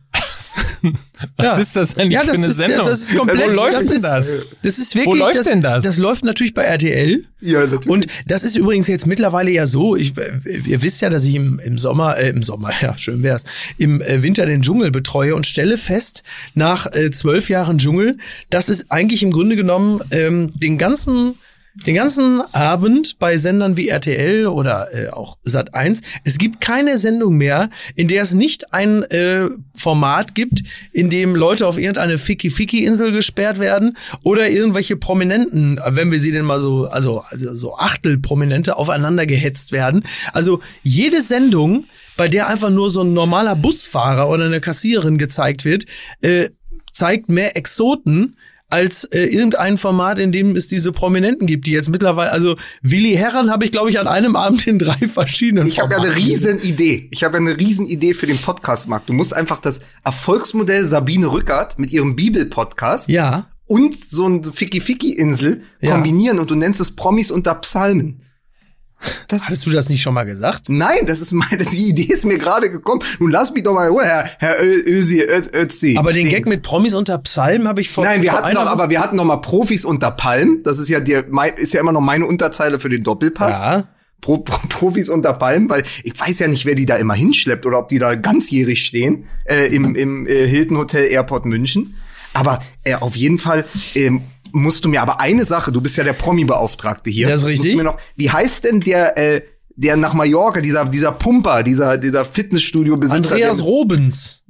[SPEAKER 1] Was ist das eigentlich für eine Sendung?
[SPEAKER 2] Das ist komplett.
[SPEAKER 1] Wo läuft denn das?
[SPEAKER 2] Das ist wirklich.
[SPEAKER 1] Wo läuft denn das?
[SPEAKER 2] Das läuft natürlich bei RTL.
[SPEAKER 3] Ja, natürlich.
[SPEAKER 2] Und das ist übrigens jetzt mittlerweile ja so. Ihr wisst ja, dass ich im Sommer, ja, schön wär's, im Winter den Dschungel betreue und stelle fest, nach 12 Jahren Dschungel, dass es eigentlich im Grunde genommen den ganzen den ganzen Abend bei Sendern wie RTL oder auch Sat.1. Es gibt keine Sendung mehr, in der es nicht ein Format gibt, in dem Leute auf irgendeine Ficky-Ficky-Insel gesperrt werden oder irgendwelche Prominenten, wenn wir sie denn mal so Achtelprominente aufeinander gehetzt werden. Also jede Sendung, bei der einfach nur so ein normaler Busfahrer oder eine Kassiererin gezeigt wird, zeigt mehr Exoten als irgendein Format, in dem es diese Prominenten gibt, die jetzt mittlerweile, also Willi Herren habe ich, glaube ich, an einem Abend in 3 verschiedenen
[SPEAKER 3] Ich habe ja eine Riesenidee für den Podcast, Marc. Du musst einfach das Erfolgsmodell Sabine Rückert mit ihrem Bibelpodcast und so ein Ficky-Ficky-Insel kombinieren und du nennst es Promis unter Psalmen.
[SPEAKER 2] Hattest du das nicht schon mal gesagt?
[SPEAKER 3] Nein, die Idee ist mir gerade gekommen. Nun lass mich doch mal in Ruhe, Herr Özi.
[SPEAKER 2] Aber den Gag mit Promis unter Psalmen habe ich vor.
[SPEAKER 3] Nein, wir hatten noch mal Profis unter Palmen. Das ist ja immer noch meine Unterzeile für den Doppelpass. Ja. Profis unter Palmen, weil ich weiß ja nicht, wer die da immer hinschleppt oder ob die da ganzjährig stehen im Hilton Hotel Airport München. Aber auf jeden Fall musst du mir aber eine Sache, du bist ja der Promi-Beauftragte hier.
[SPEAKER 2] Das ist richtig.
[SPEAKER 3] Wie heißt denn der nach Mallorca, dieser Pumper, dieser Fitnessstudio-Besitzer?
[SPEAKER 2] Andreas Robens.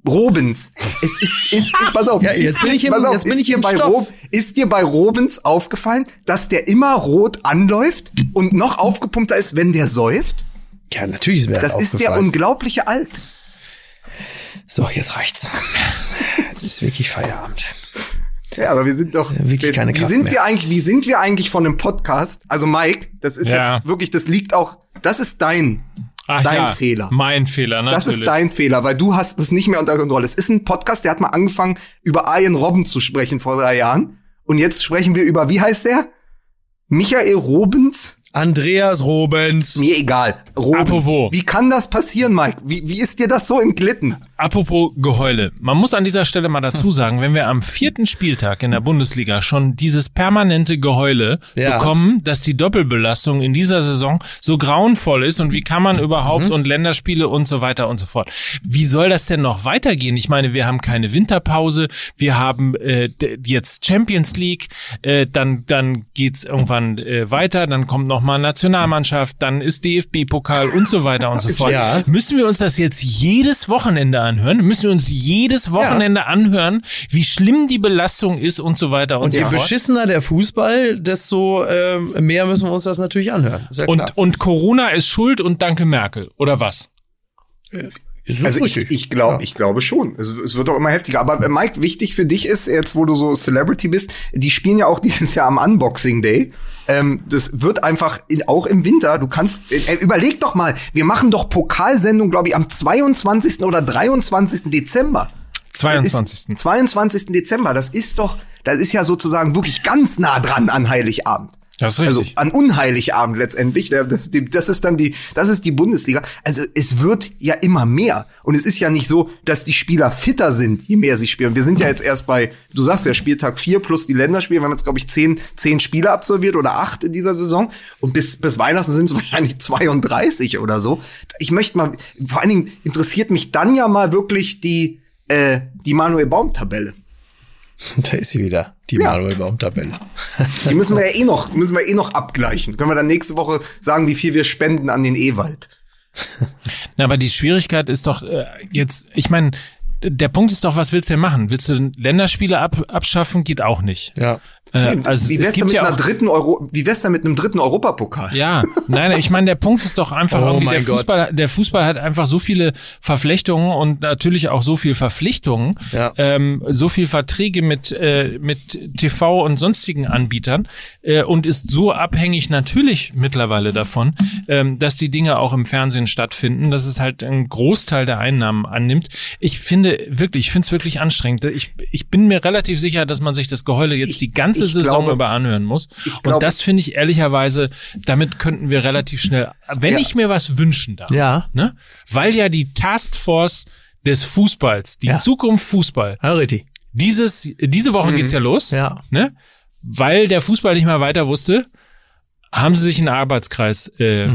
[SPEAKER 3] Pass auf.
[SPEAKER 2] Ja, jetzt bin ich im Stoff.
[SPEAKER 3] Ist dir bei Robens aufgefallen, dass der immer rot anläuft und noch aufgepumpter ist, wenn der säuft?
[SPEAKER 2] Ja, natürlich ist mir das aufgefallen.
[SPEAKER 3] Das ist der unglaubliche Alt.
[SPEAKER 2] So, jetzt reicht's. Jetzt ist wirklich Feierabend.
[SPEAKER 3] Ja, aber wir sind doch
[SPEAKER 2] wirklich keine Kraft mehr.
[SPEAKER 3] Wie sind wir eigentlich von einem Podcast? Also Mike, das ist jetzt wirklich, das ist dein Fehler.
[SPEAKER 1] Mein Fehler, natürlich.
[SPEAKER 3] Das ist dein Fehler, weil du hast es nicht mehr unter Kontrolle. Es ist ein Podcast, der hat mal angefangen, über Arjen Robben zu sprechen vor 3 Jahren. Und jetzt sprechen wir über, wie heißt der? Michael Robens?
[SPEAKER 2] Andreas Robens.
[SPEAKER 3] Mir egal. Robens.
[SPEAKER 1] Apropos.
[SPEAKER 3] Wie kann das passieren, Mike? Wie ist dir das so entglitten?
[SPEAKER 1] Apropos Geheule. Man muss an dieser Stelle mal dazu sagen, wenn wir am 4. Spieltag in der Bundesliga schon dieses permanente Geheule bekommen, dass die Doppelbelastung in dieser Saison so grauenvoll ist und wie kann man überhaupt und Länderspiele und so weiter und so fort. Wie soll das denn noch weitergehen? Ich meine, wir haben keine Winterpause, wir haben jetzt Champions League, dann geht's irgendwann weiter, dann kommt noch mal Nationalmannschaft, dann ist DFB-Pokal und so weiter und so fort. Ja. Müssen wir uns das jetzt jedes Wochenende anhören? Müssen wir uns jedes Wochenende anhören, wie schlimm die Belastung ist und so weiter und so fort?
[SPEAKER 2] Und je beschissener der Fußball, desto mehr müssen wir uns das natürlich anhören. Ist ja klar.
[SPEAKER 1] Und Corona ist schuld und danke Merkel, oder was?
[SPEAKER 3] Also ich glaube schon. Es wird doch immer heftiger. Aber Mike, wichtig für dich ist, jetzt wo du so Celebrity bist, die spielen ja auch dieses Jahr am Unboxing Day. Das wird einfach auch im Winter, du kannst, überleg doch mal, wir machen doch Pokalsendung, glaube ich, am 22. oder 23. Dezember.
[SPEAKER 1] 22.
[SPEAKER 3] 22. Dezember, das ist ja sozusagen wirklich ganz nah dran an Heiligabend.
[SPEAKER 1] Das ist richtig.
[SPEAKER 3] Also an Unheiligabend letztendlich. Das ist die Bundesliga. Also es wird ja immer mehr. Und es ist ja nicht so, dass die Spieler fitter sind, je mehr sie spielen. Wir sind ja jetzt erst bei, du sagst ja, Spieltag 4 plus die Länderspiele. Wir haben jetzt, glaube ich, 10 Spiele absolviert oder 8 in dieser Saison. Und bis Weihnachten sind es wahrscheinlich 32 oder so. Ich möchte mal, vor allen Dingen interessiert mich dann ja mal wirklich die Manuel Baum-Tabelle.
[SPEAKER 2] Da ist sie wieder, die Manuel Baum-Tabelle.
[SPEAKER 3] Die müssen wir eh noch abgleichen. Können wir dann nächste Woche sagen, wie viel wir spenden an den Ewald.
[SPEAKER 1] Na, aber die Schwierigkeit ist doch jetzt, ich meine, der Punkt ist doch, was willst du denn machen? Willst du Länderspiele abschaffen? Geht auch nicht.
[SPEAKER 3] Ja. Also wie wär's denn mit einem dritten Europapokal?
[SPEAKER 1] Ja, nein, ich meine, der Punkt ist doch einfach irgendwie, der Fußball hat einfach so viele Verflechtungen und natürlich auch so viel Verpflichtungen, so viel Verträge mit TV und sonstigen Anbietern und ist so abhängig natürlich mittlerweile davon, dass die Dinge auch im Fernsehen stattfinden, dass es halt einen Großteil der Einnahmen annimmt. Ich finde es wirklich anstrengend. Ich bin mir relativ sicher, dass man sich das Geheule jetzt die ganze Saison über anhören muss. Und das finde ich ehrlicherweise, damit könnten wir relativ schnell, wenn ich mir was wünschen darf, ne? Weil ja die Taskforce des Fußballs, die Zukunft Fußball, diese Woche geht's ja los, ne? Weil der Fußball nicht mehr weiter wusste, haben sie sich einen Arbeitskreis,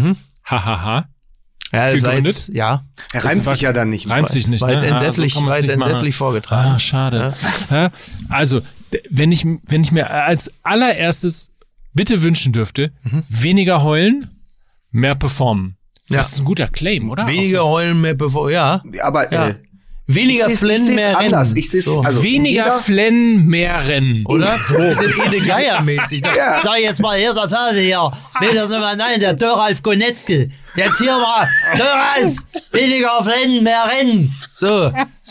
[SPEAKER 2] Ja,
[SPEAKER 1] gegründet.
[SPEAKER 3] Er reimt sich ja dann nicht.
[SPEAKER 1] Reimt sich nicht.
[SPEAKER 2] War jetzt entsetzlich vorgetragen.
[SPEAKER 1] Ah, schade. Ja. Also, wenn ich mir als allererstes bitte wünschen dürfte, weniger heulen, mehr performen. Ja. Das ist ein guter Claim, oder?
[SPEAKER 2] Weniger heulen, mehr performen, ja.
[SPEAKER 3] Aber
[SPEAKER 2] weniger flennen, mehr rennen.
[SPEAKER 3] Ich seh's,
[SPEAKER 2] so.
[SPEAKER 3] also
[SPEAKER 1] weniger flennen, mehr rennen, oder?
[SPEAKER 2] So. Wir sind Ede Geier-mäßig.
[SPEAKER 5] Ja. Sag jetzt mal hier, der Phase hier. Nein, der Doralf Gonetzke. Jetzt hier mal, Doralf, weniger flennen, mehr rennen.
[SPEAKER 2] So.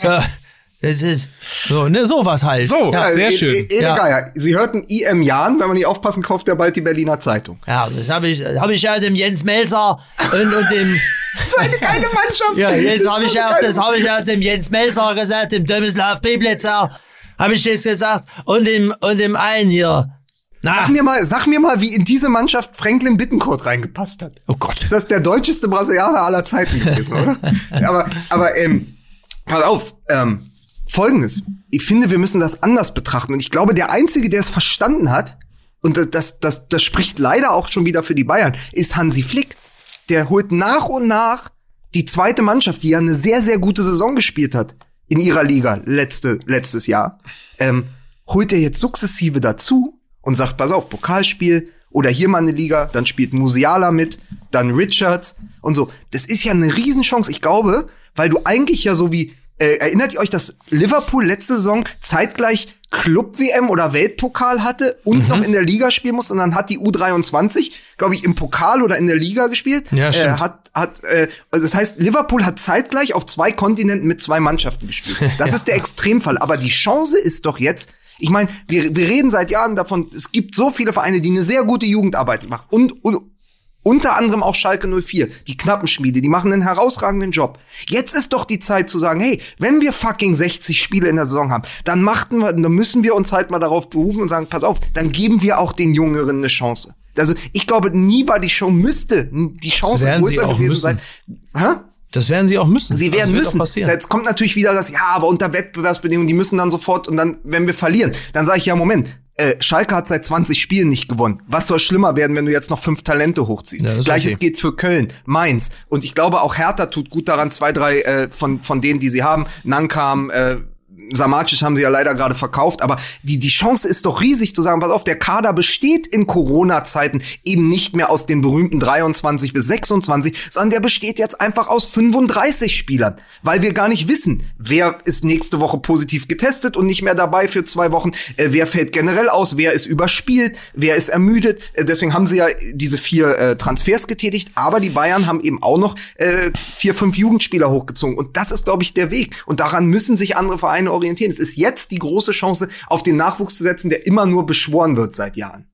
[SPEAKER 2] Das ist so, ne, sowas halt.
[SPEAKER 1] So, ja, sehr schön.
[SPEAKER 3] Ede Geier. Sie hörten I.M. Jahn, wenn man nicht aufpassen, kauft er bald die Berliner Zeitung.
[SPEAKER 5] Ja, das hab ich ja dem Jens Melzer und dem...
[SPEAKER 3] Seine geile Mannschaft.
[SPEAKER 5] Ja, jetzt habe ich ja dem Jens Melzer gesagt, dem Tomislav Peblitzer, habe ich das gesagt, und dem einen hier.
[SPEAKER 3] Sag mir mal, wie in diese Mannschaft Franklin Bittencourt reingepasst hat.
[SPEAKER 2] Oh Gott.
[SPEAKER 3] Ist das der deutscheste Brasilianer aller Zeiten gewesen, oder? aber pass auf, Folgendes. Ich finde, wir müssen das anders betrachten. Und ich glaube, der Einzige, der es verstanden hat, und das spricht leider auch schon wieder für die Bayern, ist Hansi Flick. Der holt nach und nach die zweite Mannschaft, die ja eine sehr, sehr gute Saison gespielt hat in ihrer Liga letztes Jahr, holt er jetzt sukzessive dazu und sagt, pass auf, Pokalspiel oder hier mal eine Liga, dann spielt Musiala mit, dann Richards und so. Das ist ja eine Riesenchance. Ich glaube, weil du eigentlich ja so wie erinnert ihr euch, dass Liverpool letzte Saison zeitgleich Club-WM oder Weltpokal hatte und noch in der Liga spielen musste und dann hat die U23, glaube ich, im Pokal oder in der Liga gespielt.
[SPEAKER 2] Ja, stimmt.
[SPEAKER 3] Also das heißt, Liverpool hat zeitgleich auf 2 Kontinenten mit 2 Mannschaften gespielt. Das ist der Extremfall. Aber die Chance ist doch jetzt, ich meine, wir reden seit Jahren davon, es gibt so viele Vereine, die eine sehr gute Jugendarbeit machen und unter anderem auch Schalke 04, die Knappenschmiede, die machen einen herausragenden Job. Jetzt ist doch die Zeit zu sagen, hey, wenn wir fucking 60 Spiele in der Saison haben, dann müssen wir uns halt mal darauf berufen und sagen, pass auf, dann geben wir auch den Jüngeren eine Chance. Also ich glaube, nie war die Chance größer gewesen sein.
[SPEAKER 2] Das werden sie auch müssen.
[SPEAKER 3] Sie werden müssen. Jetzt kommt natürlich wieder das, aber unter Wettbewerbsbedingungen, die müssen dann sofort, und dann, wenn wir verlieren, dann sage ich, ja, Moment, Schalke hat seit 20 Spielen nicht gewonnen. Was soll schlimmer werden, wenn du jetzt noch 5 Talente hochziehst? Ja, Gleiches geht für Köln, Mainz. Und ich glaube, auch Hertha tut gut daran, 2, 3 von denen, die sie haben. Nankam, Samacic haben sie ja leider gerade verkauft, aber die Chance ist doch riesig zu sagen, pass auf, der Kader besteht in Corona-Zeiten eben nicht mehr aus den berühmten 23 bis 26, sondern der besteht jetzt einfach aus 35 Spielern, weil wir gar nicht wissen, wer ist nächste Woche positiv getestet und nicht mehr dabei für 2 Wochen, wer fällt generell aus, wer ist überspielt, wer ist ermüdet, deswegen haben sie ja diese 4 Transfers getätigt, aber die Bayern haben eben auch noch 4, 5 Jugendspieler hochgezogen und das ist, glaube ich, der Weg und daran müssen sich andere Vereine orientieren. Es ist jetzt die große Chance, auf den Nachwuchs zu setzen, der immer nur beschworen wird seit Jahren.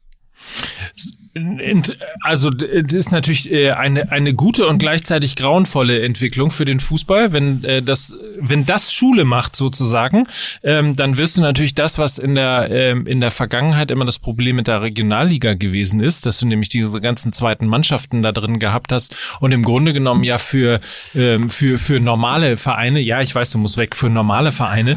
[SPEAKER 1] Also das ist natürlich eine gute und gleichzeitig grauenvolle Entwicklung für den Fußball, wenn das Schule macht sozusagen, dann wirst du natürlich das, was in der Vergangenheit immer das Problem mit der Regionalliga gewesen ist, dass du nämlich diese ganzen zweiten Mannschaften da drin gehabt hast und im Grunde genommen ja für normale Vereine, ja ich weiß, du musst weg, für normale Vereine,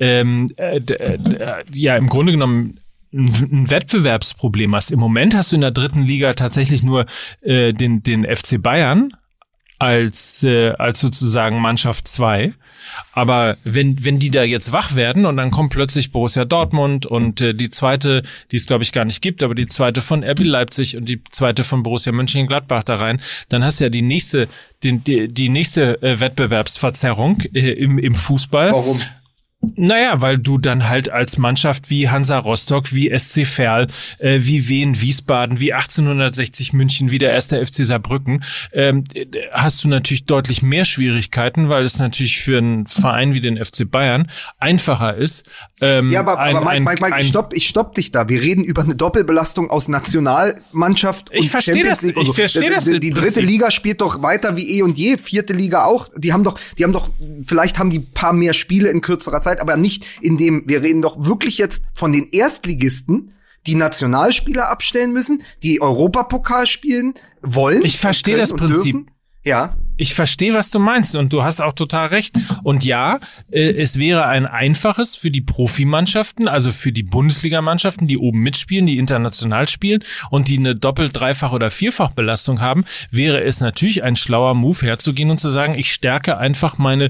[SPEAKER 1] ja im Grunde genommen ein Wettbewerbsproblem hast. Im Moment hast du in der 3. Liga tatsächlich nur den FC Bayern als sozusagen Mannschaft 2. Aber wenn die da jetzt wach werden und dann kommt plötzlich Borussia Dortmund und die zweite, die es glaube ich gar nicht gibt, aber die zweite von RB Leipzig und die zweite von Borussia Mönchengladbach da rein, dann hast du ja die nächste Wettbewerbsverzerrung im Fußball.
[SPEAKER 3] Warum?
[SPEAKER 1] Naja, weil du dann halt als Mannschaft wie Hansa Rostock, wie SC Verl, wie Wien Wiesbaden, wie 1860 München, wie der 1. FC Saarbrücken, hast du natürlich deutlich mehr Schwierigkeiten, weil es natürlich für einen Verein wie den FC Bayern einfacher ist.
[SPEAKER 3] Ja, aber Mike, ich stopp dich da. Wir reden über eine Doppelbelastung aus Nationalmannschaft und Champions League. Ich verstehe das. Die 3. Liga spielt doch weiter wie eh und je. 4. Liga auch. Die haben doch, vielleicht haben die paar mehr Spiele in kürzerer Zeit, aber nicht wir reden doch wirklich jetzt von den Erstligisten, die Nationalspieler abstellen müssen, die Europapokal spielen wollen.
[SPEAKER 1] Ich verstehe das Prinzip.
[SPEAKER 3] Dürfen. Ja.
[SPEAKER 1] Ich verstehe, was du meinst und du hast auch total recht. Und ja, es wäre ein einfaches für die Profimannschaften, also für die Bundesligamannschaften, die oben mitspielen, die international spielen und die eine Doppelt-, Dreifach- oder Vierfachbelastung haben, wäre es natürlich ein schlauer Move herzugehen und zu sagen, ich stärke einfach meine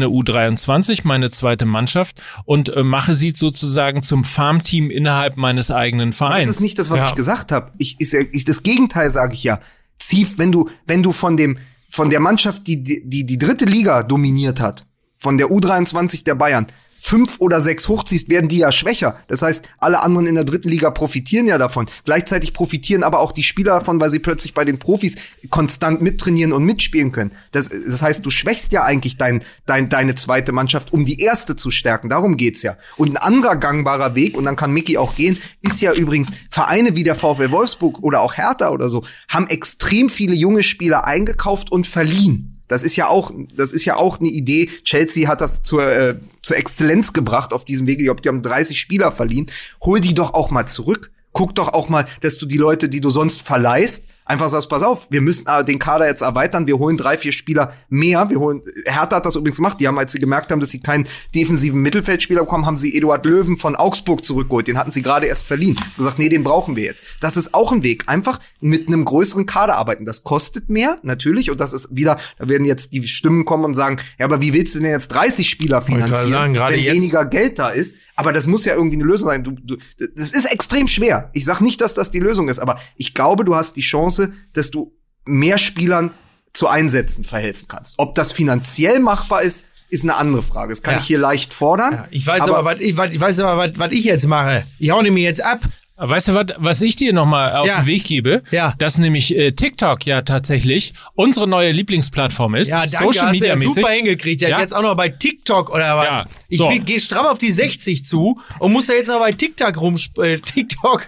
[SPEAKER 1] U23, meine zweite Mannschaft und mache sie sozusagen zum Farmteam innerhalb meines eigenen Vereins.
[SPEAKER 3] Das ist nicht das, was ich gesagt habe. Das Gegenteil sage ich ja. Wenn du von der Mannschaft, die dritte Liga dominiert hat, von der U23 der Bayern, 5 oder 6 hochziehst, werden die ja schwächer. Das heißt, alle anderen in der dritten Liga profitieren ja davon. Gleichzeitig profitieren aber auch die Spieler davon, weil sie plötzlich bei den Profis konstant mittrainieren und mitspielen können. Das heißt, du schwächst ja eigentlich deine zweite Mannschaft, um die erste zu stärken. Darum geht's ja. Und ein anderer gangbarer Weg, und dann kann Micky auch gehen, ist ja übrigens, Vereine wie der VfL Wolfsburg oder auch Hertha oder so, haben extrem viele junge Spieler eingekauft und verliehen. Das ist ja auch eine Idee. Chelsea hat das zur Exzellenz gebracht auf diesem Weg. Ich glaube, die haben 30 Spieler verliehen. Hol die doch auch mal zurück. Guck doch auch mal, dass du die Leute, die du sonst verleihst, einfach sagst, pass auf, wir müssen den Kader jetzt erweitern, wir holen 3, 4 Spieler mehr. Hertha hat das übrigens gemacht. Die haben, als sie gemerkt haben, dass sie keinen defensiven Mittelfeldspieler bekommen, haben sie Eduard Löwen von Augsburg zurückgeholt. Den hatten sie gerade erst verliehen. Gesagt, nee, den brauchen wir jetzt. Das ist auch ein Weg. Einfach mit einem größeren Kader arbeiten. Das kostet mehr, natürlich. Und das ist wieder, da werden jetzt die Stimmen kommen und sagen, ja, aber wie willst du denn jetzt 30 Spieler finanzieren, wenn weniger Geld da ist? Aber das muss ja irgendwie eine Lösung sein. Das ist extrem schwer. Ich sag nicht, dass das die Lösung ist, aber ich glaube, du hast die Chance, dass du mehr Spielern zu Einsätzen verhelfen kannst. Ob das finanziell machbar ist eine andere Frage. Das kann ich hier leicht fordern.
[SPEAKER 2] Ja, ich weiß aber, was ich jetzt mache. Ich hau nämlich jetzt ab.
[SPEAKER 1] Weißt du, was ich dir nochmal auf den Weg gebe? Ja. Dass nämlich TikTok ja tatsächlich unsere neue Lieblingsplattform ist.
[SPEAKER 2] Ja, danke, Social Media mäßig. Super hingekriegt. Ja, jetzt auch noch bei TikTok oder was? Ja. Ich gehe stramm auf die 60 zu und muss da jetzt noch bei TikTok TikTok.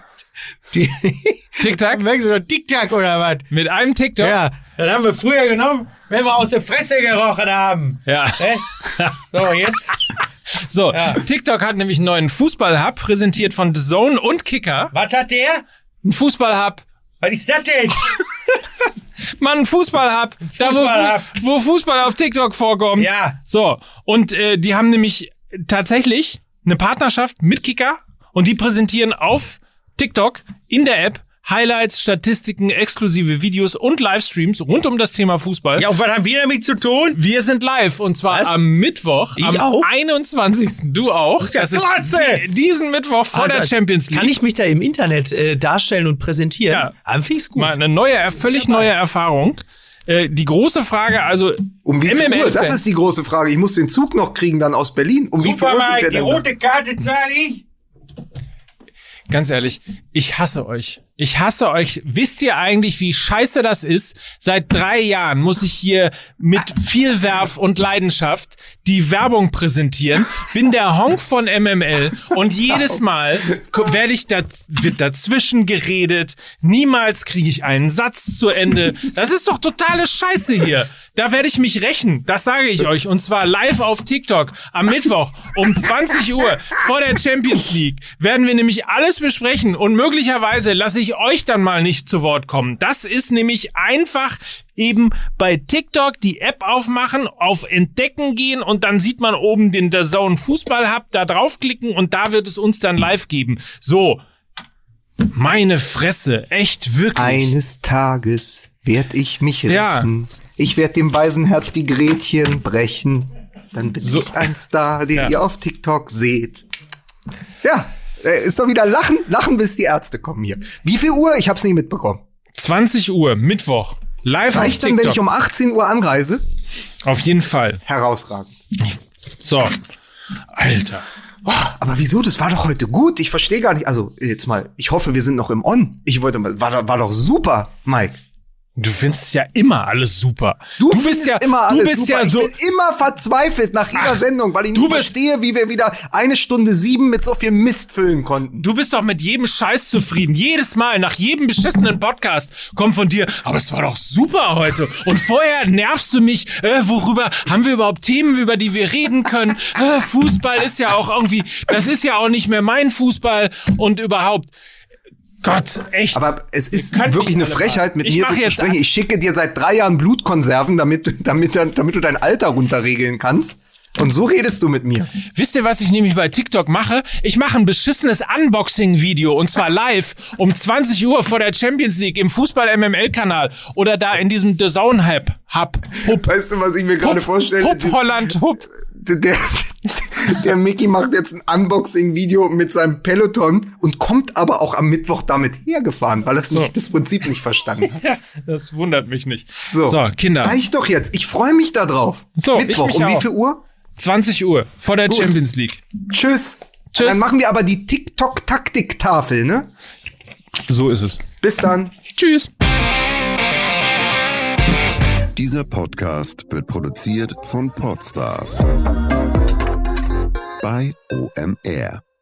[SPEAKER 1] TikTok?
[SPEAKER 2] Merkst du noch TikTok oder was?
[SPEAKER 1] Mit einem TikTok?
[SPEAKER 2] Ja, das haben wir früher genommen, wenn wir aus der Fresse gerochen haben.
[SPEAKER 1] Ja.
[SPEAKER 2] So, jetzt.
[SPEAKER 1] So, TikTok hat nämlich einen neuen Fußball-Hub, präsentiert von The Zone und Kicker.
[SPEAKER 2] Was hat der?
[SPEAKER 1] Ein Fußball-Hub.
[SPEAKER 2] Was ist das denn?
[SPEAKER 1] Mann, ein Fußball-Hub. Da, wo Fußball auf TikTok vorkommt.
[SPEAKER 2] Ja.
[SPEAKER 1] So, und die haben nämlich tatsächlich eine Partnerschaft mit Kicker und die präsentieren auf TikTok in der App Highlights, Statistiken, exklusive Videos und Livestreams rund um das Thema Fußball.
[SPEAKER 2] Ja, und was haben wir damit zu tun?
[SPEAKER 1] Wir sind live und zwar am Mittwoch, am 21. Du auch.
[SPEAKER 2] Das ist
[SPEAKER 1] diesen Mittwoch vor der Champions League.
[SPEAKER 2] Kann ich mich da im Internet darstellen und präsentieren? Ja. Finde ich's gut.
[SPEAKER 1] Mal eine völlig neue Erfahrung. Die große Frage, also
[SPEAKER 3] um wie viel Uhr? Das ist die große Frage. Ich muss den Zug noch kriegen dann aus Berlin. Um wie viel Uhr sind wir
[SPEAKER 2] die rote Karte zahle ich.
[SPEAKER 1] Ganz ehrlich, ich hasse euch. Wisst ihr eigentlich, wie scheiße das ist? Seit 3 Jahren muss ich hier mit viel Werf und Leidenschaft die Werbung präsentieren. Bin der Honk von MML und jedes Mal wird dazwischen geredet. Niemals kriege ich einen Satz zu Ende. Das ist doch totale Scheiße hier. Da werde ich mich rächen. Das sage ich euch. Und zwar live auf TikTok am Mittwoch um 20 Uhr vor der Champions League werden wir nämlich alles besprechen und möglicherweise lasse ich euch dann mal nicht zu Wort kommen. Das ist nämlich einfach eben bei TikTok die App aufmachen, auf Entdecken gehen und dann sieht man oben den The Zone Fußball Hub, da draufklicken und da wird es uns dann live geben. So, meine Fresse, echt wirklich.
[SPEAKER 3] Eines Tages werd ich mich rächen. Ja. Ich werd dem Beisenherz die Gretchen brechen. Dann bin ich ein Star, den ihr auf TikTok seht. Ja. Ist doch wieder lachen, bis die Ärzte kommen hier. Wie viel Uhr? Ich hab's nicht mitbekommen.
[SPEAKER 1] 20 Uhr, Mittwoch. Live
[SPEAKER 3] Reicht auf TikTok. Dann, wenn ich um 18 Uhr anreise?
[SPEAKER 1] Auf jeden Fall.
[SPEAKER 3] Herausragend.
[SPEAKER 1] So. Alter.
[SPEAKER 3] Oh, aber wieso? Das war doch heute gut. Ich verstehe gar nicht. Also, jetzt mal, ich hoffe, wir sind noch im On. War doch super, Mike.
[SPEAKER 1] Du findest ja immer alles super.
[SPEAKER 3] Du bist ja immer alles super. Ich bin immer verzweifelt nach jeder Sendung, weil ich nicht verstehe, wie wir wieder 1:07 mit so viel Mist füllen konnten.
[SPEAKER 1] Du bist doch mit jedem Scheiß zufrieden. Jedes Mal, nach jedem beschissenen Podcast kommt von dir, aber es war doch super heute. Und vorher nervst du mich, worüber haben wir überhaupt Themen, über die wir reden können? Fußball ist ja auch irgendwie, das ist ja auch nicht mehr mein Fußball und überhaupt. Gott, echt.
[SPEAKER 3] Aber es ist
[SPEAKER 1] könnt
[SPEAKER 3] wirklich
[SPEAKER 1] mich
[SPEAKER 3] eine
[SPEAKER 1] alle
[SPEAKER 3] Frechheit,
[SPEAKER 1] mal.
[SPEAKER 3] mit
[SPEAKER 1] Ich
[SPEAKER 3] mir
[SPEAKER 1] mach
[SPEAKER 3] so zu
[SPEAKER 1] jetzt
[SPEAKER 3] sprechen. Ich schicke dir seit 3 Jahren Blutkonserven, damit du dein Alter runterregeln kannst. Und so redest du mit mir.
[SPEAKER 1] Wisst ihr, was ich nämlich bei TikTok mache? Ich mache ein beschissenes Unboxing-Video und zwar live um 20 Uhr vor der Champions League im Fußball-MML-Kanal oder da in diesem The Zone-Hub.
[SPEAKER 3] Weißt du, was ich mir gerade vorstelle?
[SPEAKER 1] Hup, Holland, Hup.
[SPEAKER 3] Der Mickey macht jetzt ein Unboxing-Video mit seinem Peloton und kommt aber auch am Mittwoch damit hergefahren, weil er das Prinzip nicht verstanden hat.
[SPEAKER 1] Ja, das wundert mich nicht.
[SPEAKER 3] So,
[SPEAKER 1] Kinder.
[SPEAKER 3] Reicht doch jetzt. Ich freue mich da drauf.
[SPEAKER 1] So,
[SPEAKER 3] Mittwoch,
[SPEAKER 1] ich mich
[SPEAKER 3] um wie
[SPEAKER 1] auch.
[SPEAKER 3] viel Uhr?
[SPEAKER 1] 20 Uhr vor der Champions League.
[SPEAKER 3] Tschüss.
[SPEAKER 1] Tschüss.
[SPEAKER 3] Dann machen wir aber die TikTok-Taktiktafel, ne?
[SPEAKER 1] So ist es.
[SPEAKER 3] Bis dann.
[SPEAKER 1] Tschüss.
[SPEAKER 6] Dieser Podcast wird produziert von Podstars bei OMR.